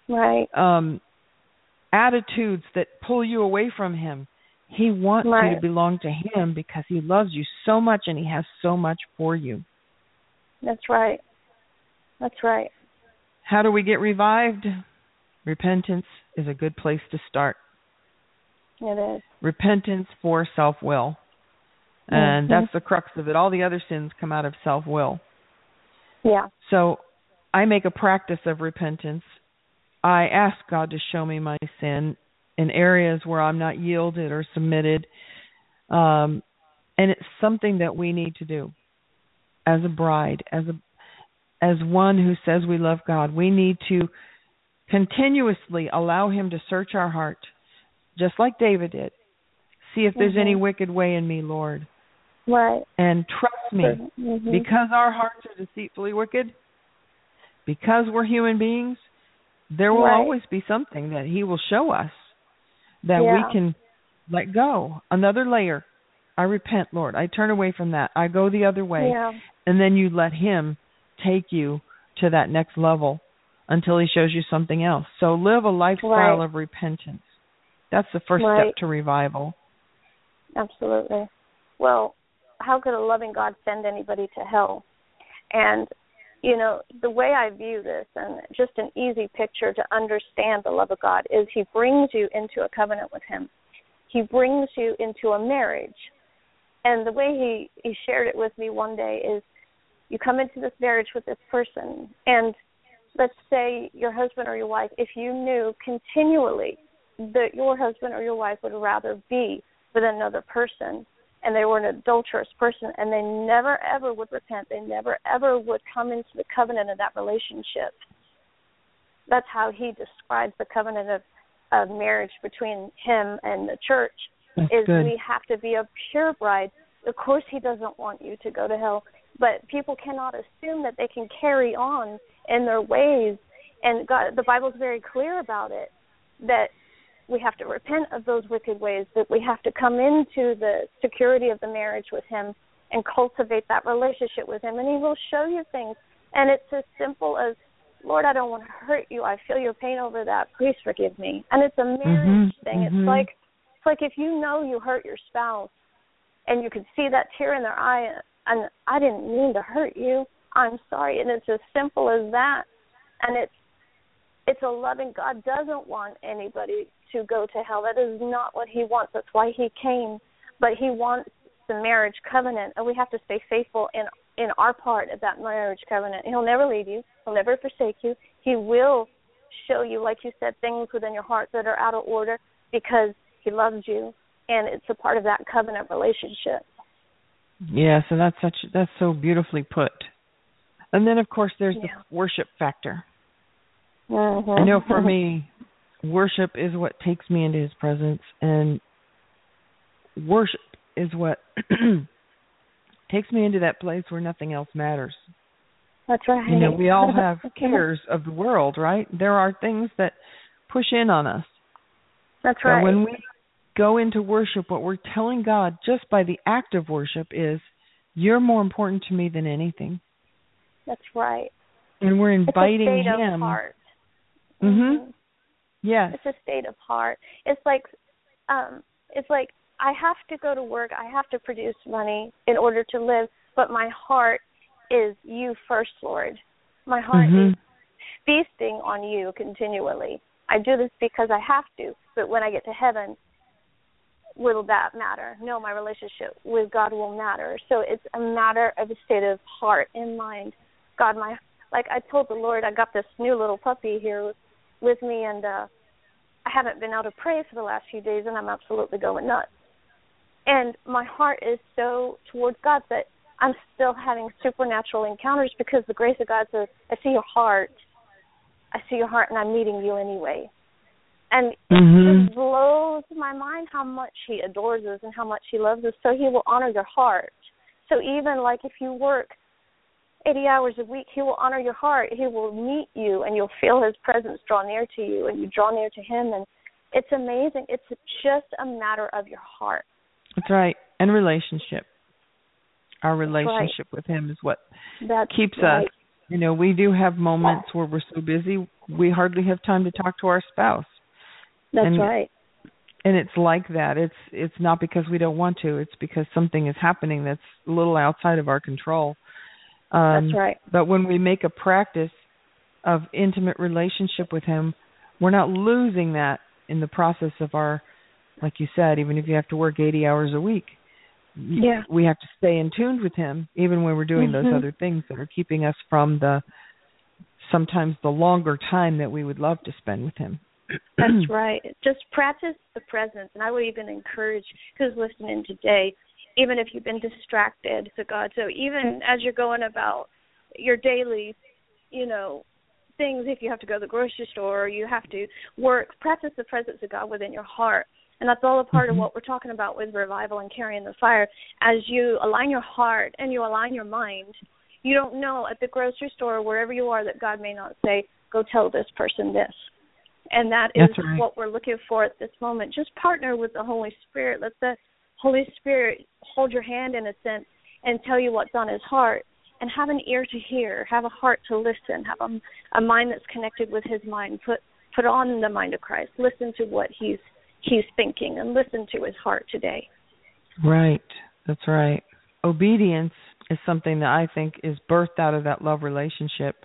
attitudes that pull you away from him. He wants you to belong to him because he loves you so much and he has so much for you. That's right. That's right. How do we get revived? Repentance is a good place to start. It is. Repentance for self-will. And that's the crux of it. All the other sins come out of self-will. Yeah. So I make a practice of repentance I ask God to show me my sin in areas where I'm not yielded or submitted. And it's something that we need to do as a bride, as one who says we love God. We need to continuously allow him to search our heart, just like David did. See if there's any wicked way in me, Lord. Right. And trust me, because our hearts are deceitfully wicked, because we're human beings, there will always be something that he will show us that we can let go. Another layer. I repent, Lord. I turn away from that. I go the other way. Yeah. And then you let him take you to that next level until he shows you something else. So live a lifestyle of repentance. That's the first step to revival. Absolutely. Well, how could a loving God send anybody to hell? And, you know, the way I view this, and just an easy picture to understand the love of God, is he brings you into a covenant with him. He brings you into a marriage. And the way he shared it with me one day is, you come into this marriage with this person, and let's say your husband or your wife, if you knew continually that your husband or your wife would rather be with another person, and they were an adulterous person, and they never, ever would repent, they never, ever would come into the covenant of that relationship. That's how he describes the covenant of marriage between him and the church. That's is good. We have to be a pure bride. Of course, he doesn't want you to go to hell, but people cannot assume that they can carry on in their ways. And God, the Bible is very clear about it, that we have to repent of those wicked ways, that we have to come into the security of the marriage with him and cultivate that relationship with him. And he will show you things. And it's as simple as, Lord, I don't want to hurt you. I feel your pain over that. Please forgive me. And it's a marriage thing. It's like if you know you hurt your spouse and you can see that tear in their eye, and I didn't mean to hurt you, I'm sorry. And it's as simple as that. And it's a loving God doesn't want anybody to go to hell. That is not what he wants. That's why he came. But he wants the marriage covenant, and we have to stay faithful in our part of that marriage covenant. He'll never leave you. He'll never forsake you. He will show you, like you said, things within your heart that are out of order because he loves you, and it's a part of that covenant relationship. Yeah, so that's so beautifully put. And then, of course, there's the worship factor. I know for me, worship is what takes me into his presence, and worship is what takes me into that place where nothing else matters. That's right. You know, we all have cares of the world, right? There are things that push in on us. That's right. But when we go into worship, what we're telling God just by the act of worship is, you're more important to me than anything. That's right. And we're inviting it's a state him. Of heart. Yes. It's a state of heart. It's like I have to go to work. I have to produce money in order to live, but my heart is you first, Lord. My heart is feasting on you continually. I do this because I have to, but when I get to heaven, will that matter? No, my relationship with God will matter. So it's a matter of a state of heart and mind. God, like I told the Lord, I got this new little puppy here with me, and I haven't been able to pray for the last few days, and I'm absolutely going nuts. And my heart is so towards God that I'm still having supernatural encounters because the grace of God says, I see your heart. I see your heart, and I'm meeting you anyway. And it just blows my mind how much he adores us and how much he loves us. So he will honor your heart. So even like if you work 80 hours a week, he will honor your heart. He will meet you, and you'll feel his presence draw near to you, and you draw near to him. And it's amazing. It's just a matter of your heart. That's right. And relationship. Our relationship with him is what keeps us. You know, we do have moments where we're so busy, we hardly have time to talk to our spouse. That's right. And it's like that. It's not because we don't want to. It's because something is happening that's a little outside of our control. That's right. But when we make a practice of intimate relationship with him, we're not losing that in the process of our, like you said, even if you have to work 80 hours a week. Yeah. We have to stay in tune with him, even when we're doing those other things that are keeping us from the sometimes the longer time that we would love to spend with him. That's right. Just practice the presence. And I would even encourage who's listening today, even if you've been distracted to God. So even as you're going about your daily, things, if you have to go to the grocery store or you have to work, practice the presence of God within your heart. And that's all a part of what we're talking about with revival and carrying the fire. As you align your heart and you align your mind, you don't know at the grocery store or wherever you are that God may not say, go tell this person this. And that is right. what we're looking for at this moment. Just partner with the Holy Spirit. Let the Holy Spirit hold your hand in a sense and tell you what's on his heart. And have an ear to hear, have a heart to listen, have a mind that's connected with his mind. Put on the mind of Christ. Listen to what he's thinking and listen to his heart today. Right. That's right. Obedience is something that I think is birthed out of that love relationship.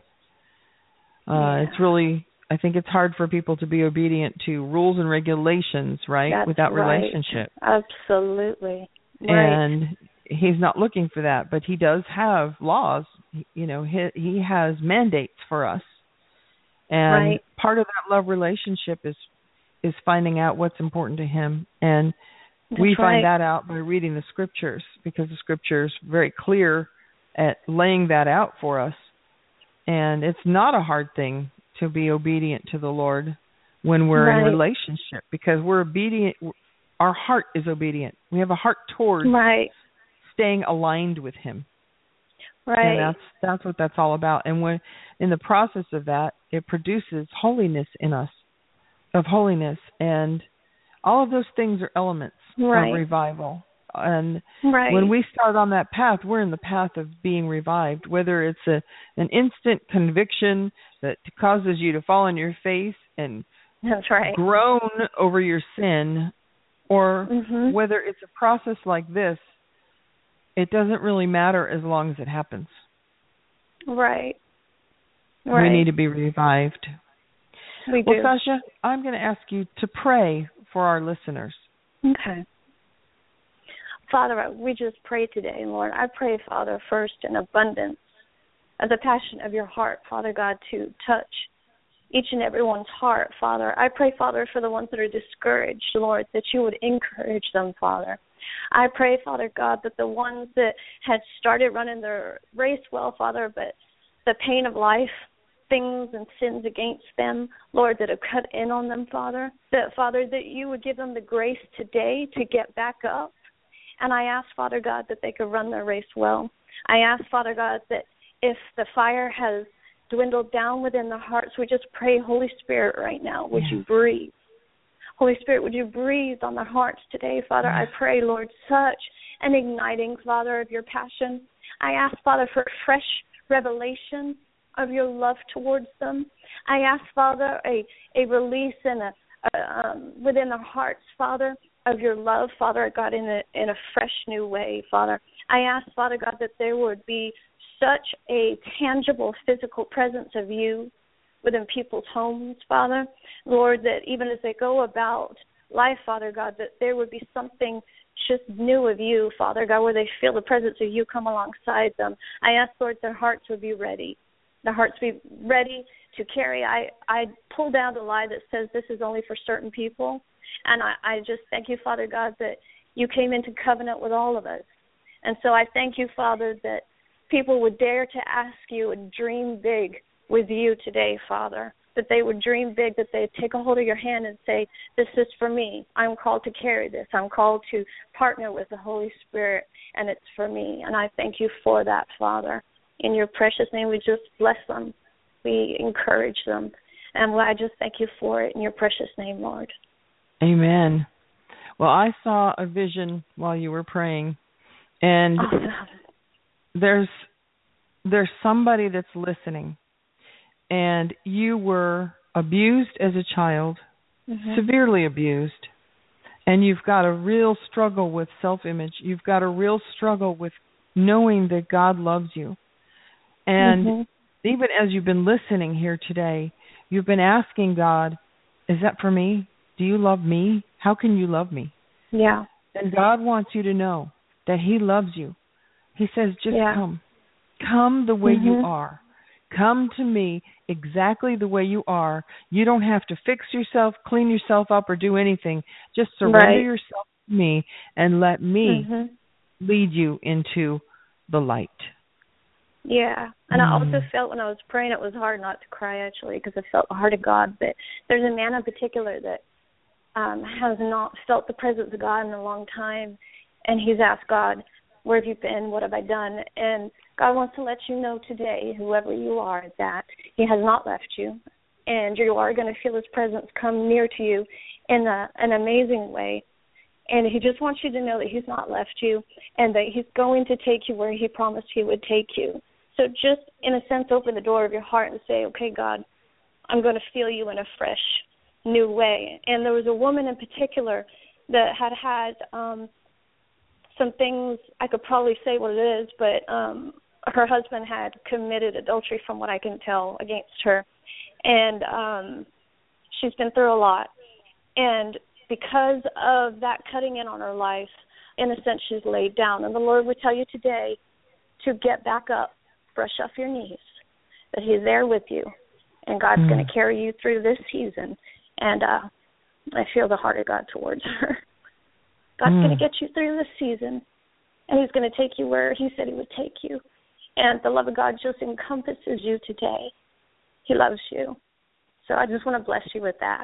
It's really, I think it's hard for people to be obedient to rules and regulations, right? That's without right. relationship. Absolutely. Right. And he's not looking for that, but he does have laws. He has mandates for us. And part of that love relationship is finding out what's important to him. And we find that out by reading the scriptures, because the scripture's very clear at laying that out for us. And it's not a hard thing to be obedient to the Lord when we're in relationship, because we're obedient. Our heart is obedient. We have a heart towards staying aligned with him. Right. And that's what that's all about. And when in the process of that, it produces holiness in us, of holiness. And all of those things are elements of revival. And when we start on that path, we're in the path of being revived, whether it's an instant conviction that causes you to fall on your face and groan over your sin, or whether it's a process like this. It doesn't really matter as long as it happens. Right. We need to be revived. We do. Well, Sasha, I'm going to ask you to pray for our listeners. Okay. Father, we just pray today, Lord. I pray, Father, first in abundance of the passion of your heart, Father God, to touch each and everyone's heart, Father. I pray, Father, for the ones that are discouraged, Lord, that you would encourage them, Father. I pray, Father God, that the ones that had started running their race well, Father, but the pain of life, things and sins against them, Lord, that have cut in on them, Father, Father, that you would give them the grace today to get back up. And I ask, Father God, that they could run their race well. I ask, Father God, that if the fire has dwindled down within the hearts, we just pray, Holy Spirit, right now, would you breathe? Holy Spirit, would you breathe on their hearts today, Father? I pray, Lord, such an igniting, Father, of your passion. I ask, Father, for fresh revelation of your love towards them. I ask, Father, a release and within their hearts, Father, of your love, Father God, in a fresh new way, Father. I ask, Father God, that there would be such a tangible physical presence of you within people's homes, Father. Lord, that even as they go about life, Father God, that there would be something just new of you, Father God, where they feel the presence of you come alongside them. I ask, Lord, their hearts would be ready. Their hearts be ready to carry. I pull down the lie that says this is only for certain people. And I just thank you, Father God, that you came into covenant with all of us. And so I thank you, Father, that people would dare to ask you and dream big with you today, Father, that they would dream big, that they'd take a hold of your hand and say, this is for me. I'm called to carry this. I'm called to partner with the Holy Spirit, and it's for me. And I thank you for that, Father. In your precious name, we just bless them. We encourage them. And I just thank you for it in your precious name, Lord. Amen. Well, I saw a vision while you were praying, and there's somebody that's listening, and you were abused as a child, severely abused, and you've got a real struggle with self-image. You've got a real struggle with knowing that God loves you. And even as you've been listening here today, you've been asking God, is that for me? Do you love me? How can you love me? Yeah. And God wants you to know that he loves you. He says, just come. Come the way you are. Come to me exactly the way you are. You don't have to fix yourself, clean yourself up, or do anything. Just surrender yourself to me and let me lead you into the light. Yeah, and I also felt when I was praying, it was hard not to cry, actually, because I felt the heart of God. But there's a man in particular that has not felt the presence of God in a long time, and he's asked God, where have you been? What have I done? And God wants to let you know today, whoever you are, that he has not left you, and you are going to feel his presence come near to you in an amazing way. And he just wants you to know that he's not left you and that he's going to take you where he promised he would take you. So just, in a sense, open the door of your heart and say, okay, God, I'm going to feel you in a fresh, new way. And there was a woman in particular that had some things, I could probably say what it is, but her husband had committed adultery, from what I can tell, against her. And she's been through a lot. And because of that cutting in on her life, in a sense, she's laid down. And the Lord would tell you today to get back up, brush off your knees, that he's there with you, and God's going to carry you through this season. And I feel the heart of God towards her. God's going to get you through this season, and he's going to take you where he said he would take you. And the love of God just encompasses you today. He loves you. So I just want to bless you with that.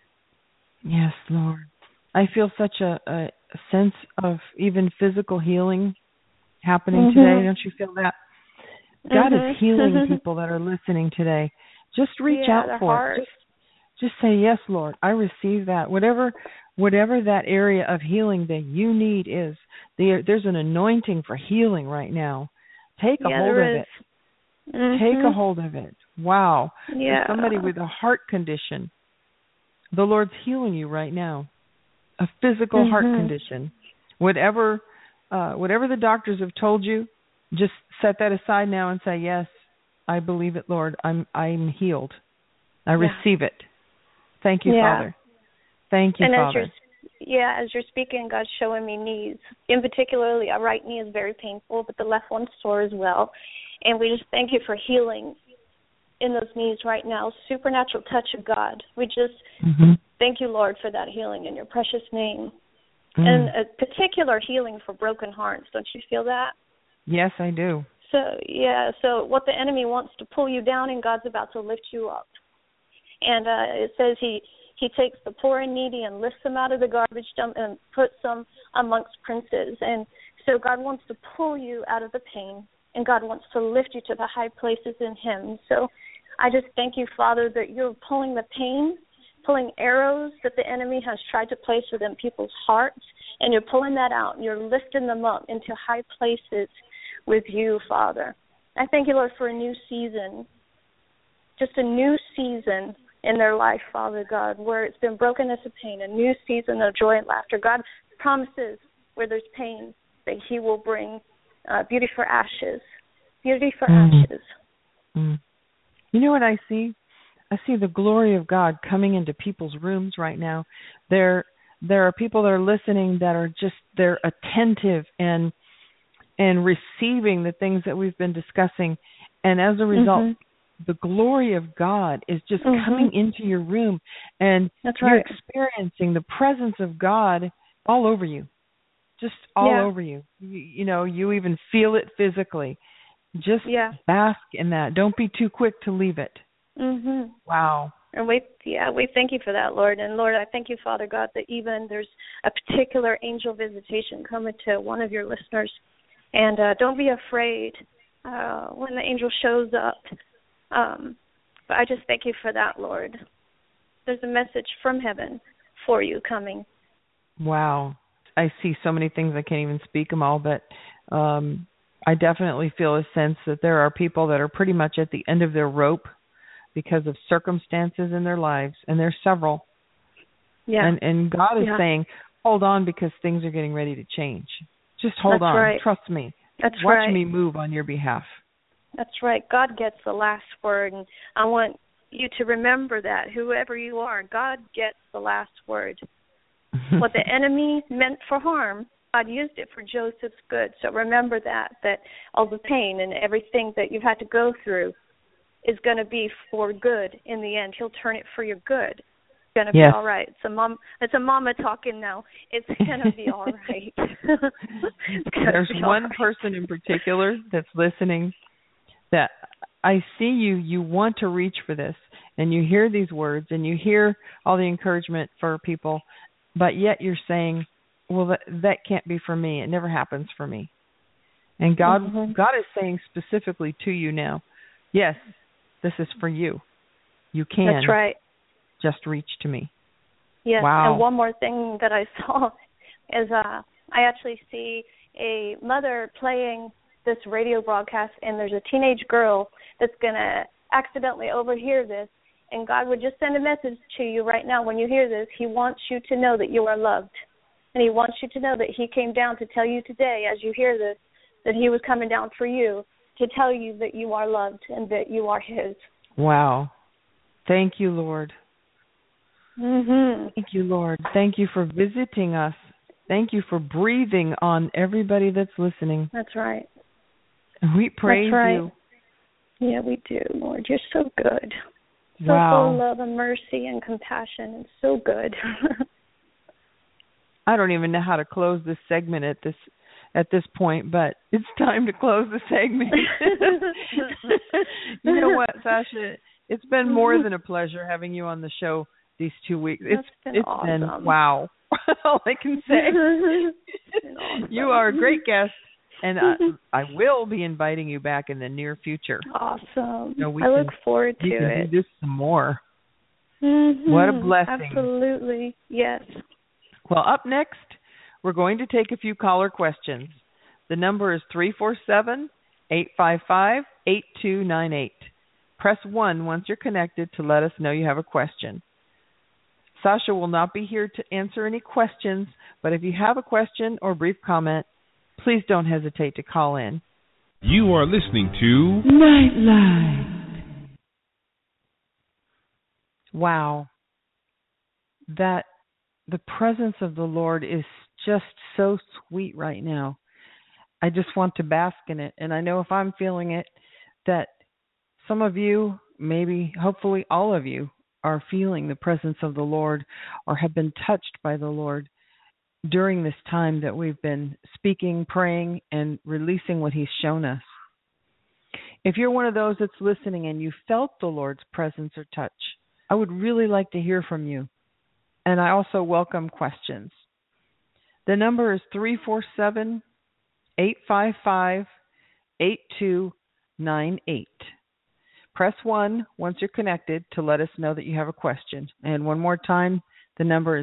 Yes, Lord. I feel such a sense of even physical healing happening today. Don't you feel that? God is healing people that are listening today. Just reach out for it. Just say, yes, Lord, I receive that. Whatever that area of healing that you need is, there's an anointing for healing right now. Take a hold of it. Take a hold of it. Wow. Yeah. For somebody with a heart condition, the Lord's healing you right now. A physical heart condition. Whatever the doctors have told you, just set that aside now and say, yes, I believe it, Lord. I'm healed. I receive it. Thank you, Father. Thank you, Father. As you're speaking, God's showing me knees. In particular, a right knee is very painful, but the left one's sore as well. And we just thank you for healing in those knees right now. Supernatural touch of God. We just thank you, Lord, for that healing in your precious name. And a particular healing for broken hearts. Don't you feel that? Yes, I do. So what the enemy wants to pull you down, and God's about to lift you up. And it says he takes the poor and needy and lifts them out of the garbage dump and puts them amongst princes. And so God wants to pull you out of the pain, and God wants to lift you to the high places in him. So I just thank you, Father, that you're pulling the pain, pulling arrows that the enemy has tried to place within people's hearts, and you're pulling that out, and you're lifting them up into high places with you, Father. I thank you, Lord, for a new season, just a new season in their life, Father God, where it's been brokenness of pain, a new season of joy and laughter. God promises where there's pain that he will bring beauty for ashes. Beauty for ashes. You know what I see? I see the glory of God coming into people's rooms right now. There are people that are listening that are just, they're attentive and receiving the things that we've been discussing. And as a result, the glory of God is just coming into your room, and you're experiencing the presence of God all over you, just all over you. You know, you even feel it physically. Just bask in that. Don't be too quick to leave it. Wow. And we thank you for that, Lord. And Lord, I thank you, Father God, that even there's a particular angel visitation coming to one of your listeners. And don't be afraid when the angel shows up. But I just thank you for that, Lord. There's a message from heaven for you coming. Wow. I see so many things, I can't even speak them all, but I definitely feel a sense that there are people that are pretty much at the end of their rope because of circumstances in their lives, and there's several. Yeah. And God is saying, hold on, because things are getting ready to change. Just hold on. Right. Trust me. Watch me move on your behalf. That's right. God gets the last word, and I want you to remember that. Whoever you are, God gets the last word. What the enemy meant for harm, God used it for Joseph's good. So remember that all the pain and everything that you've had to go through is going to be for good in the end. He'll turn it for your good. It's going to be all right. It's a mama talking now. It's going to be all right. There's one person in particular that's listening that I see you want to reach for this, and you hear these words, and you hear all the encouragement for people, but yet you're saying, well, that can't be for me. It never happens for me. And God is saying specifically to you now, yes, this is for you. You can. That's right. Just reach to me. Yes. Wow. And one more thing that I saw is I actually see a mother playing this radio broadcast, and there's a teenage girl that's going to accidentally overhear this, and God would just send a message to you right now when you hear this. He wants you to know that you are loved, and He wants you to know that He came down to tell you today, as you hear this, that He was coming down for you to tell you that you are loved and that you are His. Wow. Thank you, Lord. Thank you, Lord. Thank you for visiting us. Thank you for breathing on everybody that's listening. That's right. We praise you. Yeah, we do, Lord. You're so good. So wow. full of love and mercy and compassion, and so good. I don't even know how to close this segment at this point, but it's time to close the segment. You know what, Sasha? It's been more than a pleasure having you on the show these 2 weeks. It's awesome. been wow. All I can say. Awesome. You are a great guest, and I will be inviting you back in the near future. Awesome. So I look forward to it. We can do this some more. What a blessing. Absolutely. Yes. Well, up next, we're going to take a few caller questions. The number is 347-855-8298. Press 1 once you're connected to let us know you have a question. Sasha will not be here to answer any questions, but if you have a question or brief comment, please don't hesitate to call in. You are listening to Nightlight. Wow. That the presence of the Lord is just so sweet right now. I just want to bask in it. And I know if I'm feeling it, that some of you, maybe, hopefully all of you, are feeling the presence of the Lord or have been touched by the Lord during this time that we've been speaking, praying, and releasing what He's shown us. If you're one of those that's listening and you felt the Lord's presence or touch, I would really like to hear from you. And I also welcome questions. The number is 347-855-8298. Press 1 once you're connected to let us know that you have a question. And one more time, the number is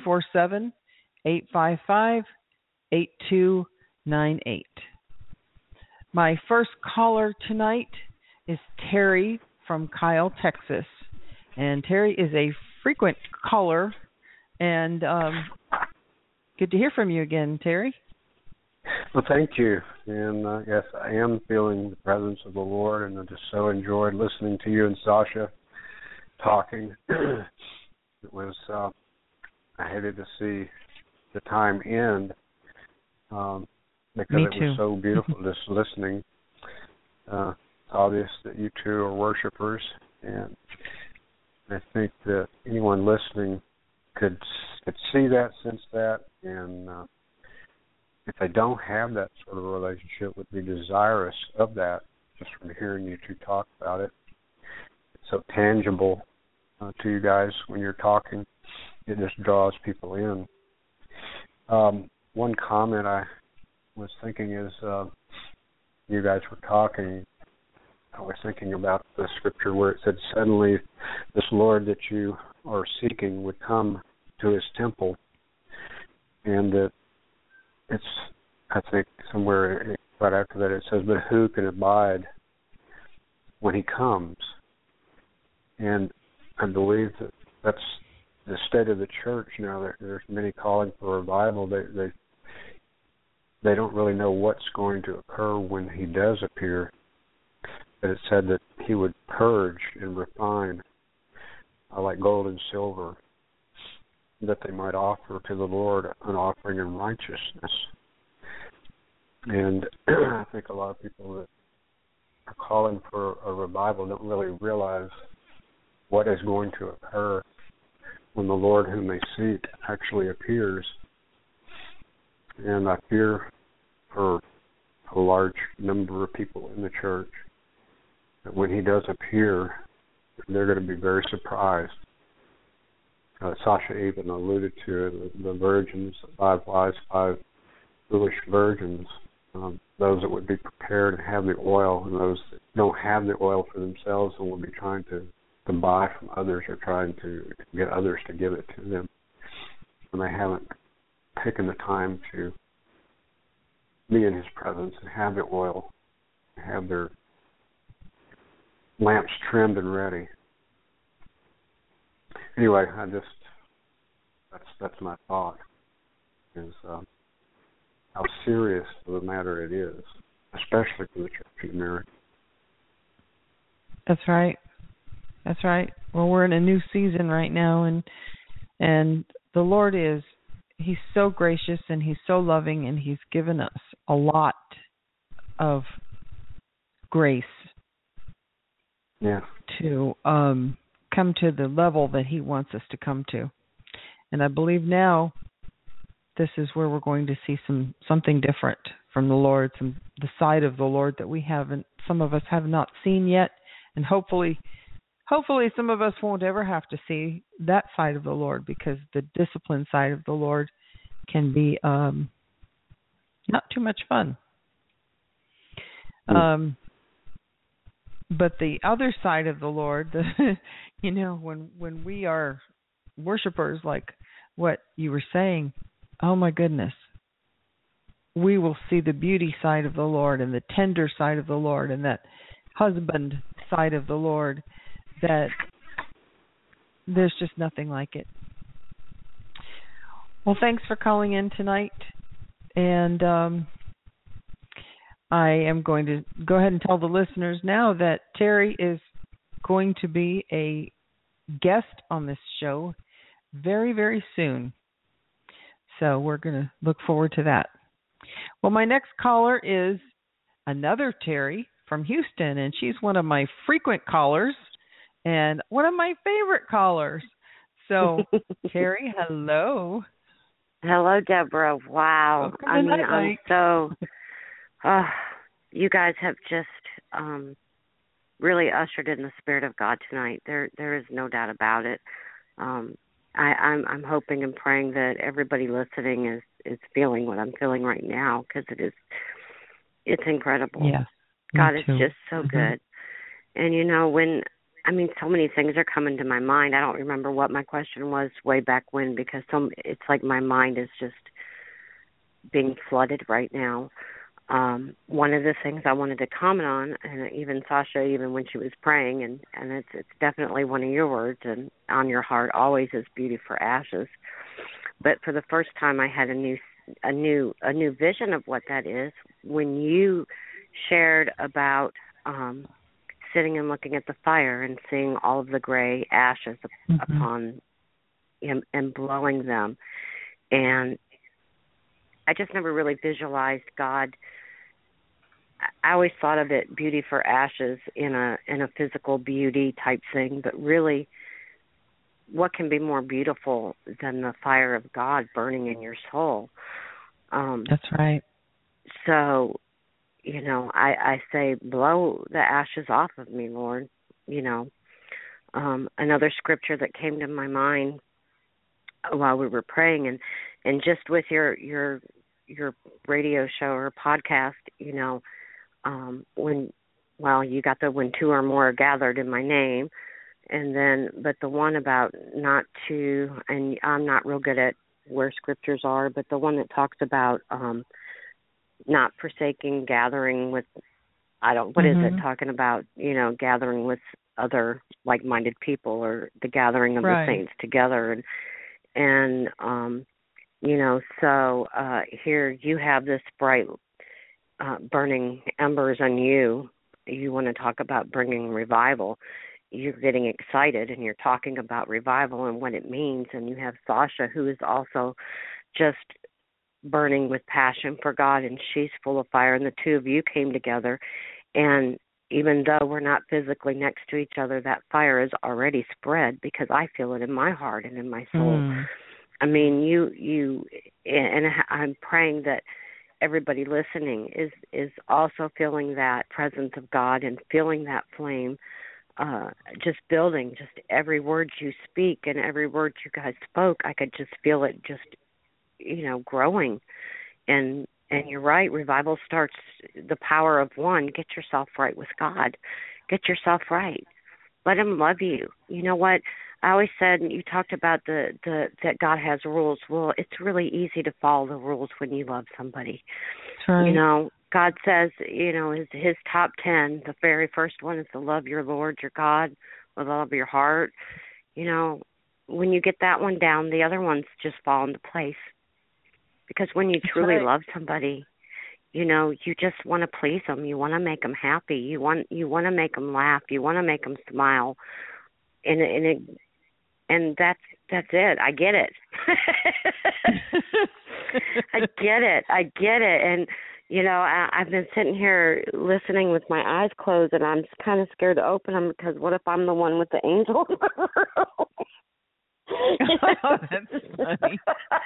347-855-8298. My first caller tonight is Terry from Kyle, Texas. And Terry is a frequent caller. And good to hear from you again, Terry. Well, thank you. And yes, I am feeling the presence of the Lord, and I just so enjoyed listening to you and Sasha talking. It was, I hated to see the time end because Me it too. was so beautiful just listening. It's obvious that you two are worshipers, and I think that anyone listening could see that, sense that, and if they don't have that sort of relationship, would be desirous of that, just from hearing you two talk about it. It's so tangible to you guys when you're talking. It just draws people in. One comment I was thinking is, you guys were talking, I was thinking about the scripture where it said, suddenly this Lord that you are seeking would come to His temple, and that it's, I think, somewhere right after that it says, but who can abide when He comes? And I believe that that's the state of the church now. There's many calling for revival. They don't really know what's going to occur when He does appear. But it said that He would purge and refine like gold and silver, that they might offer to the Lord an offering in righteousness. And I think a lot of people that are calling for a revival don't really realize what is going to occur when the Lord whom they seek actually appears. And I fear for a large number of people in the church that when he does appear, they're going to be very surprised. Sasha even alluded to the virgins, 5 wise, 5 foolish virgins, those that would be prepared and have the oil, and those that don't have the oil for themselves and will be trying to buy from others or trying to get others to give it to them. And they haven't taken the time to be in his presence and have the oil, have their lamps trimmed and ready. Anyway, that's my thought, is how serious of a matter it is, especially for the Church of America. That's right. That's right. Well, we're in a new season right now, and the Lord He's so gracious and He's so loving, and He's given us a lot of grace to come to the level that He wants us to come to. And I believe now this is where we're going to see something different from the Lord, the side of the Lord that some of us have not seen yet, and hopefully some of us won't ever have to see that side of the Lord, because the discipline side of the Lord can be not too much fun. But the other side of the Lord, when we are worshipers, like what you were saying, oh my goodness, we will see the beauty side of the Lord and the tender side of the Lord and that husband side of the Lord, that there's just nothing like it. Well, thanks for calling in tonight. And I am going to go ahead and tell the listeners now that Terry is going to be a guest on this show very, very soon. So we're going to look forward to that. Well, my next caller is another Terry from Houston, and she's one of my frequent callers and one of my favorite callers. So, Terry, hello. Hello, Deborah. Wow. I'm so... you guys have just really ushered in the Spirit of God tonight. There is no doubt about it. I'm hoping and praying that everybody listening is feeling what I'm feeling right now, because it's incredible. Yes, God is just so good. And so many things are coming to my mind. I don't remember what my question was way back when, because it's like my mind is just being flooded right now. One of the things I wanted to comment on, and even Sasha, even when she was praying, and it's definitely one of your words, and on your heart always is beauty for ashes. But for the first time, I had a new vision of what that is when you shared about sitting and looking at the fire and seeing all of the gray ashes upon him and blowing them. And I just never really visualized God. I always thought of it, beauty for ashes, in a physical beauty type thing, but really, what can be more beautiful than the fire of God burning in your soul? That's right. So, I say, blow the ashes off of me, Lord. Another scripture that came to my mind while we were praying, and just with your radio show or podcast, when two or more are gathered in my name, but the one about not to, and I'm not real good at where scriptures are, but the one that talks about not forsaking gathering with, what is it talking about, gathering with other like-minded people, or the gathering of the saints together, and so here you have this bright burning embers on you. You want to talk about bringing revival. You're getting excited, and you're talking about revival and what it means. And you have Sasha, who is also just burning with passion for God, and she's full of fire. And the two of you came together, and even though we're not physically next to each other, that fire is already spread because I feel it in my heart and in my soul. I mean, and I'm praying that everybody listening is also feeling that presence of God and feeling that flame, just building. Just every word you speak and every word you guys spoke, I could just feel it just, growing. And you're right, revival starts the power of one. Get yourself right with God. Get yourself right. Let him love you. You know what? I always said, you talked about that God has rules. Well, it's really easy to follow the rules when you love somebody. Right. God says, his top 10, the very first one is to love your Lord, your God, with all of your heart. When you get that one down, the other ones just fall into place. Because when you truly love somebody, you just want to please them. You want to make them happy. You want to make them laugh. You want to make them smile. And that's it. I get it. I get it. And I've been sitting here listening with my eyes closed, and I'm kind of scared to open them because what if I'm the one with the angel? Oh, that's funny.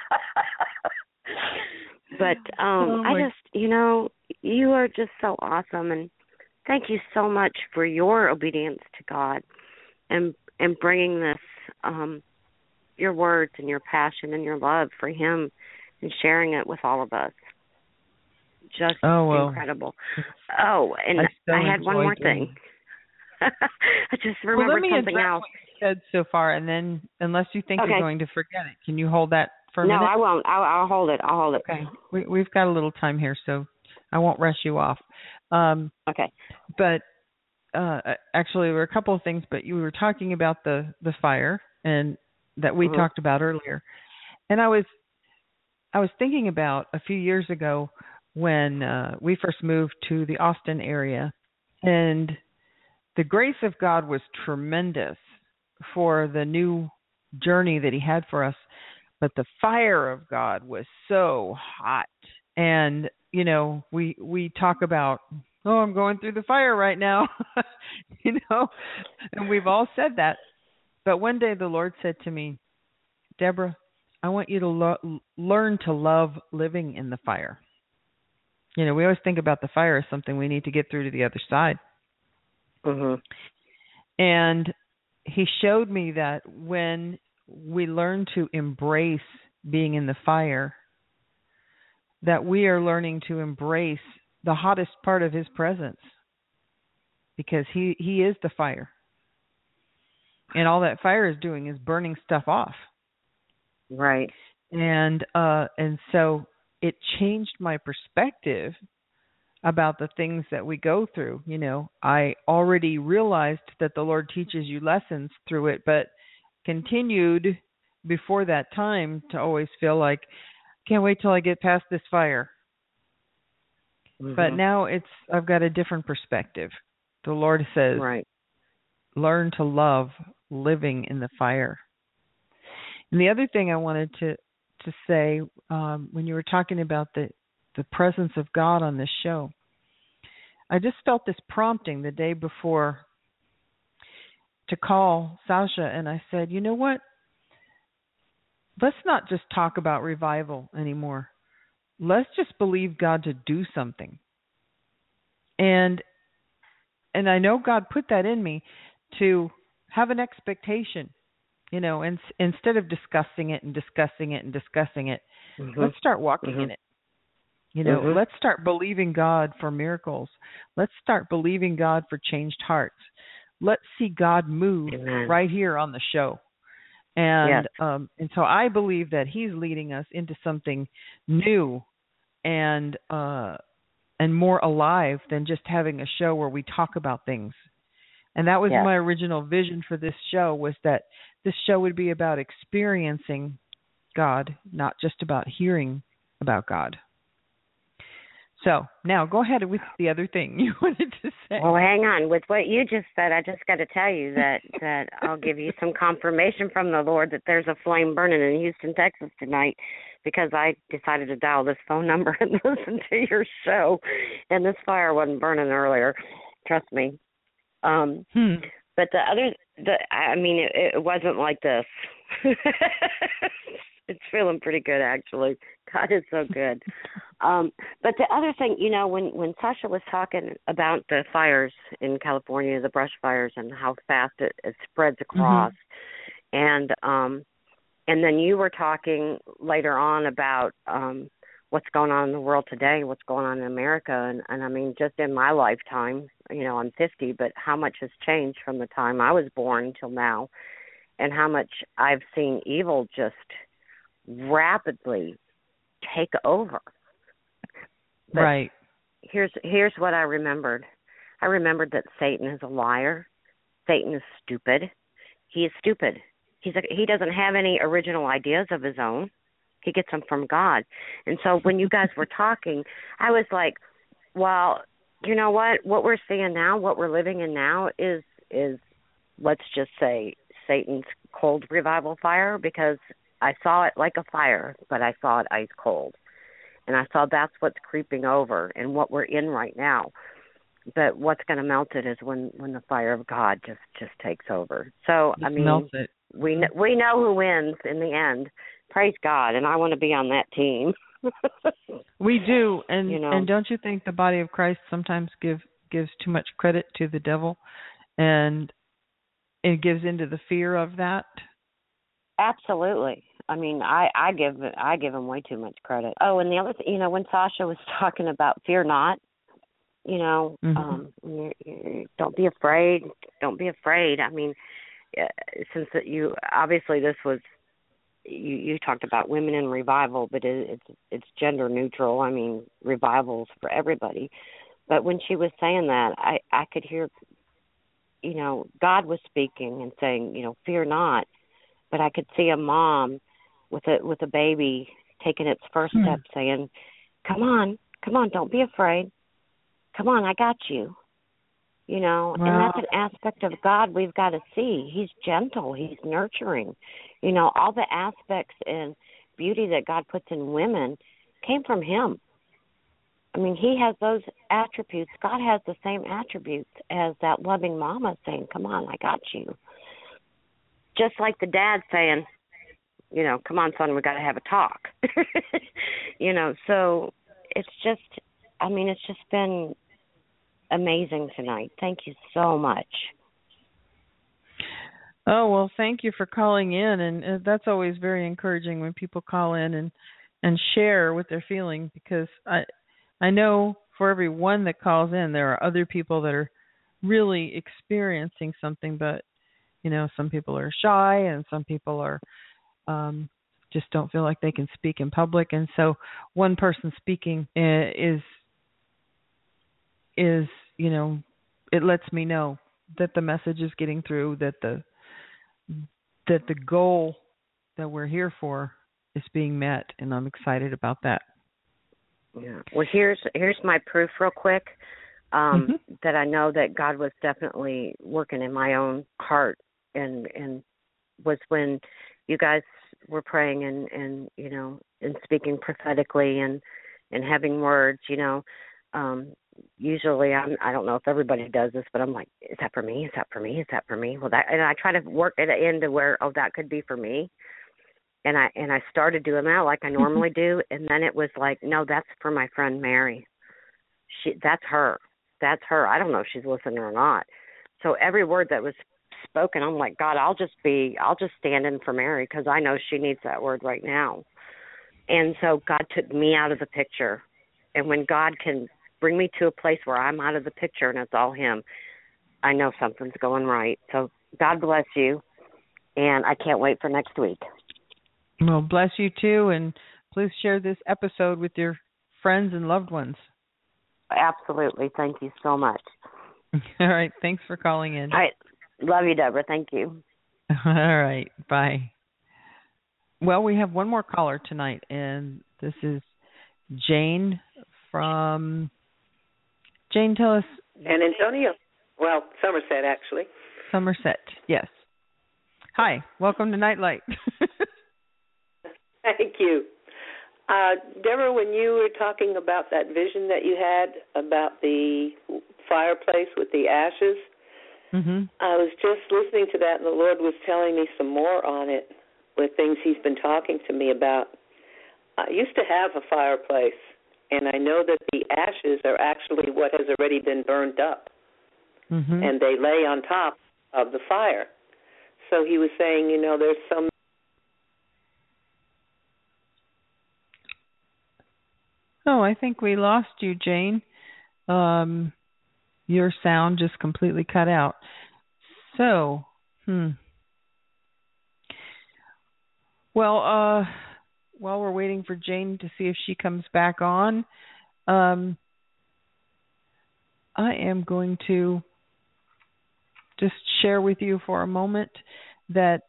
But I just, you are just so awesome, and thank you so much for your obedience to God and bringing this, your words and your passion and your love for Him and sharing it with all of us. Just incredible. Oh, and I had one more thing. I just remembered something else. What you said so far, and then unless you think you're going to forget it, can you hold that for a minute? No, I won't. I'll hold it. Okay. We've got a little time here, so I won't rush you off. Okay. But actually, there were a couple of things, but you were talking about the fire and that we talked about earlier. And I was thinking about a few years ago when we first moved to the Austin area, and the grace of God was tremendous for the new journey that He had for us. But the fire of God was so hot. And, we talk about, I'm going through the fire right now, and we've all said that. But one day the Lord said to me, Deborah, I want you to learn to love living in the fire. We always think about the fire as something we need to get through to the other side. And He showed me that when we learn to embrace being in the fire, that we are learning to embrace the hottest part of His presence, because He is the fire. And all that fire is doing is burning stuff off. Right. And so it changed my perspective about the things that we go through. I already realized that the Lord teaches you lessons through it, but continued before that time to always feel like, can't wait till I get past this fire. But now I've got a different perspective. The Lord says, learn to love living in the fire. And the other thing I wanted to say, when you were talking about the presence of God on this show, I just felt this prompting the day before to call Sasha, and I said, you know what? Let's not just talk about revival anymore. Let's just believe God to do something. And I know God put that in me to have an expectation, and instead of discussing it, let's start walking in it. Let's start believing God for miracles. Let's start believing God for changed hearts. Let's see God move right here on the show. And so I believe that He's leading us into something new and more alive than just having a show where we talk about things. And that was my original vision for this show, was that this show would be about experiencing God, not just about hearing about God. So now go ahead with the other thing you wanted to say. Well, hang on. With what you just said, I just got to tell you that I'll give you some confirmation from the Lord that there's a flame burning in Houston, Texas tonight, because I decided to dial this phone number and listen to your show, and this fire wasn't burning earlier. Trust me. But it wasn't like this. It's feeling pretty good, actually. God is so good. But the other thing, when Sasha was talking about the fires in California, the brush fires, and how fast it spreads across, and then you were talking later on about what's going on in the world today, what's going on in America, and I mean, just in my lifetime, I'm 50, but how much has changed from the time I was born till now, and how much I've seen evil just rapidly take over. But right. Here's what I remembered. I remembered that Satan is a liar. Satan is stupid. He is stupid. He doesn't have any original ideas of his own. He gets them from God. And so when you guys were talking, I was like, well, you know what? What we're seeing now, what we're living in now is let's just say Satan's cold revival fire, because I saw it like a fire, but I saw it ice cold. And I saw that's what's creeping over and what we're in right now. But what's going to melt it is when the fire of God just takes over. So, just melts it. We know who wins in the end. Praise God, and I want to be on that team. We do, and don't you think the body of Christ sometimes gives too much credit to the devil, and it gives into the fear of that? Absolutely. I mean, I give him way too much credit. Oh, and the other thing, when Sasha was talking about fear not, don't be afraid. Don't be afraid. I mean, since you obviously this was. You talked about women in revival, but it's gender neutral. I mean, revivals for everybody. But when she was saying that, I could hear, God was speaking and saying, fear not. But I could see a mom with a baby taking its first step, saying, come on, don't be afraid. Come on, I got you. Wow. And that's an aspect of God we've got to see. He's gentle. He's nurturing. All the aspects and beauty that God puts in women came from him. I mean, he has those attributes. God has the same attributes as that loving mama saying, come on, I got you. Just like the dad saying, come on, son, we got to have a talk. So it's just been amazing tonight. Thank you so much. Oh, well, thank you for calling in, and that's always very encouraging when people call in and share what they're feeling, because I know for every one that calls in, there are other people that are really experiencing something, but, some people are shy and some people are just don't feel like they can speak in public, and so one person speaking is it lets me know that the message is getting through, that the goal that we're here for is being met, and I'm excited about that. Yeah. Well, here's my proof real quick, that I know that God was definitely working in my own heart, and was when you guys were praying and speaking prophetically and having words, usually I don't know if everybody does this, but I'm like, is that for me? Is that for me? Is that for me? Well, and I try to work it into where, that could be for me. And I started doing that like I normally do, and then it was like, no, that's for my friend Mary. That's her. That's her. I don't know if she's listening or not. So every word that was spoken, I'm like, God, I'll just stand in for Mary, because I know she needs that word right now. And so God took me out of the picture. And when God can bring me to a place where I'm out of the picture and it's all him, I know something's going right. So God bless you, and I can't wait for next week. Well, bless you too, and please share this episode with your friends and loved ones. Absolutely. Thank you so much. All right. Thanks for calling in. All right. Love you, Deborah. Thank you. All right. Bye. Well, we have one more caller tonight, and this is Jane from... Jane, tell us... San Antonio. Well, Somerset, actually. Somerset, yes. Hi. Welcome to Nightlight. Thank you. Deborah, when you were talking about that vision that you had about the fireplace with the ashes. Mm-hmm. I was just listening to that, and the Lord was telling me some more on it with things He's been talking to me about. I used to have a fireplace, and I know that the ashes are actually what has already been burned up, and they lay on top of the fire. So he was saying, there's some. Oh, I think we lost you, Jane. Your sound just completely cut out. So, Well, while we're waiting for Jane to see if she comes back on, I am going to just share with you for a moment that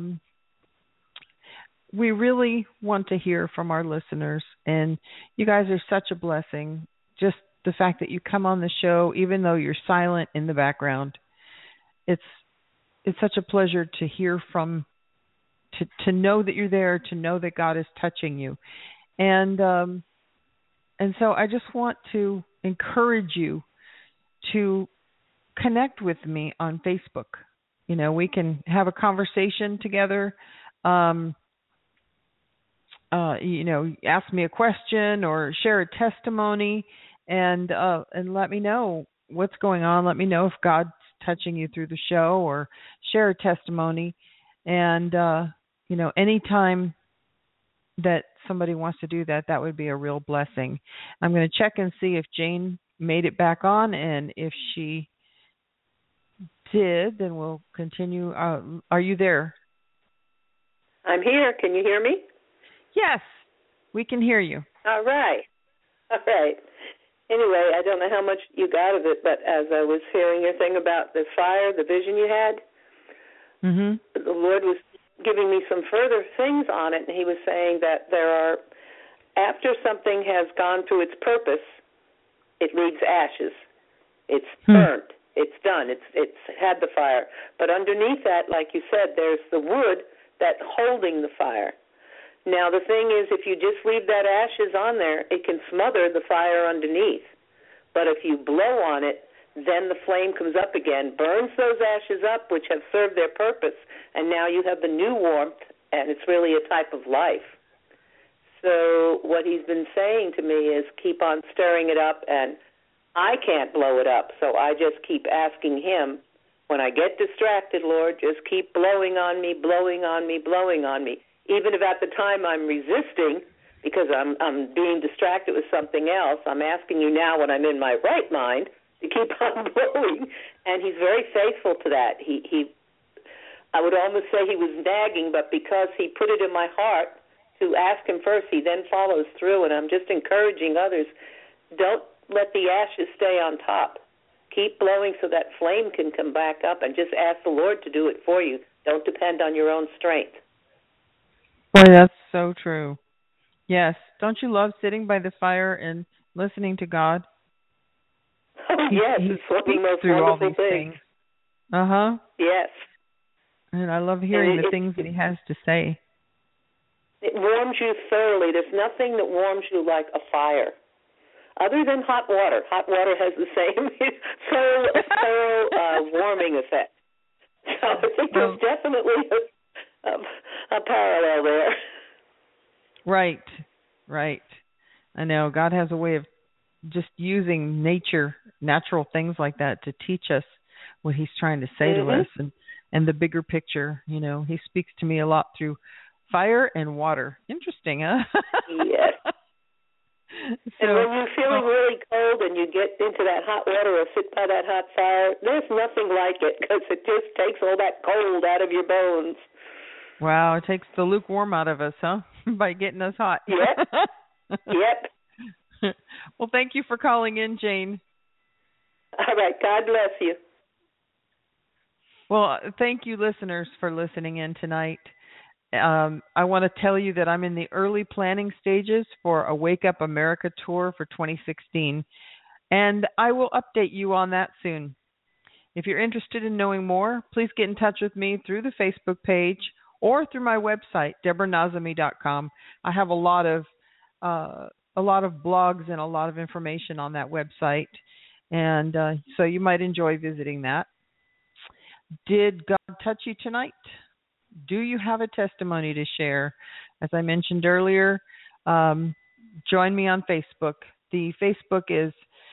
we really want to hear from our listeners, and you guys are such a blessing. Just the fact that you come on the show, even though you're silent in the background, it's such a pleasure to hear from, to know that you're there, to know that God is touching you, and so I just want to encourage you to connect with me on Facebook. We can have a conversation together. Ask me a question or share a testimony, and let me know what's going on. Let me know if God's touching you through the show, or share a testimony. And anytime that somebody wants to do that, that would be a real blessing. I'm going to check and see if Jane made it back on, and if she did, then we'll continue. Are you there? I'm here. Can you hear me? Yes, we can hear you. All right. Anyway, I don't know how much you got of it, but as I was hearing your thing about the fire, the vision you had, the Lord was giving me some further things on it, and He was saying that after something has gone through its purpose, it leaves ashes. It's burnt. It's done. It's had the fire. But underneath that, like you said, there's the wood that's holding the fire. Now, the thing is, if you just leave that ashes on there, it can smother the fire underneath. But if you blow on it, then the flame comes up again, burns those ashes up, which have served their purpose, and now you have the new warmth, and it's really a type of life. So what He's been saying to me is keep on stirring it up, and I can't blow it up, so I just keep asking Him, when I get distracted, Lord, just keep blowing on me, blowing on me, blowing on me. Even if at the time I'm resisting because I'm being distracted with something else, I'm asking you now when I'm in my right mind to keep on blowing. And He's very faithful to that. I would almost say He was nagging, but because He put it in my heart to ask Him first, He then follows through. And I'm just encouraging others, don't let the ashes stay on top. Keep blowing so that flame can come back up, and just ask the Lord to do it for you. Don't depend on your own strength. Boy, that's so true. Yes. Don't you love sitting by the fire and listening to God? Oh, yes. It's one of the most wonderful things. Uh-huh. Yes. And I love hearing the things that He has to say. It warms you thoroughly. There's nothing that warms you like a fire. Other than hot water. Hot water has the same thorough warming effect. So I think there's definitely a parallel there. Right. I know. God has a way of just using natural things like that to teach us what He's trying to say to us, and the bigger picture. He speaks to me a lot through fire and water. Interesting, huh? Yes. And when you're feeling really cold and you get into that hot water or sit by that hot fire, there's nothing like it, because it just takes all that cold out of your bones. Wow, it takes the lukewarm out of us, huh? By getting us hot. Yep. Well, thank you for calling in, Jane. All right. God bless you. Well, thank you, listeners, for listening in tonight. I want to tell you that I'm in the early planning stages for a Wake Up America tour for 2016, and I will update you on that soon. If you're interested in knowing more, please get in touch with me through the Facebook page or through my website, DeborahNazami.com. I have a lot of blogs and a lot of information on that website. And so you might enjoy visiting that. Did God touch you tonight? Do you have a testimony to share? As I mentioned earlier, join me on Facebook. The Facebook is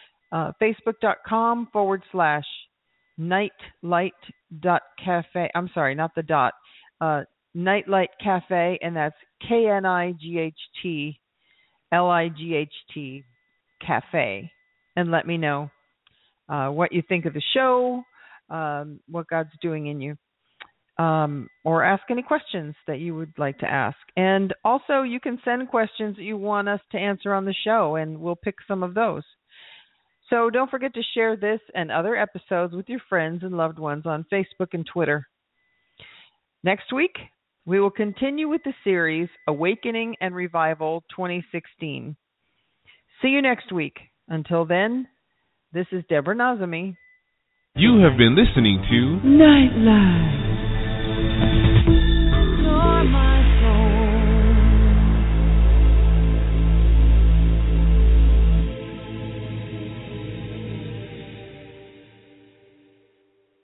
facebook.com/nightlight.cafe. I'm sorry, not the dot. Nightlight Cafe, and that's KNIGHTLIGHT Cafe. And let me know what you think of the show, what God's doing in you, or ask any questions that you would like to ask. And also, you can send questions that you want us to answer on the show, and we'll pick some of those. So don't forget to share this and other episodes with your friends and loved ones on Facebook and Twitter. Next week, we will continue with the series Awakening and Revival 2016. See you next week. Until then, this is Deborah Nazemi. You have been listening to Nightlight.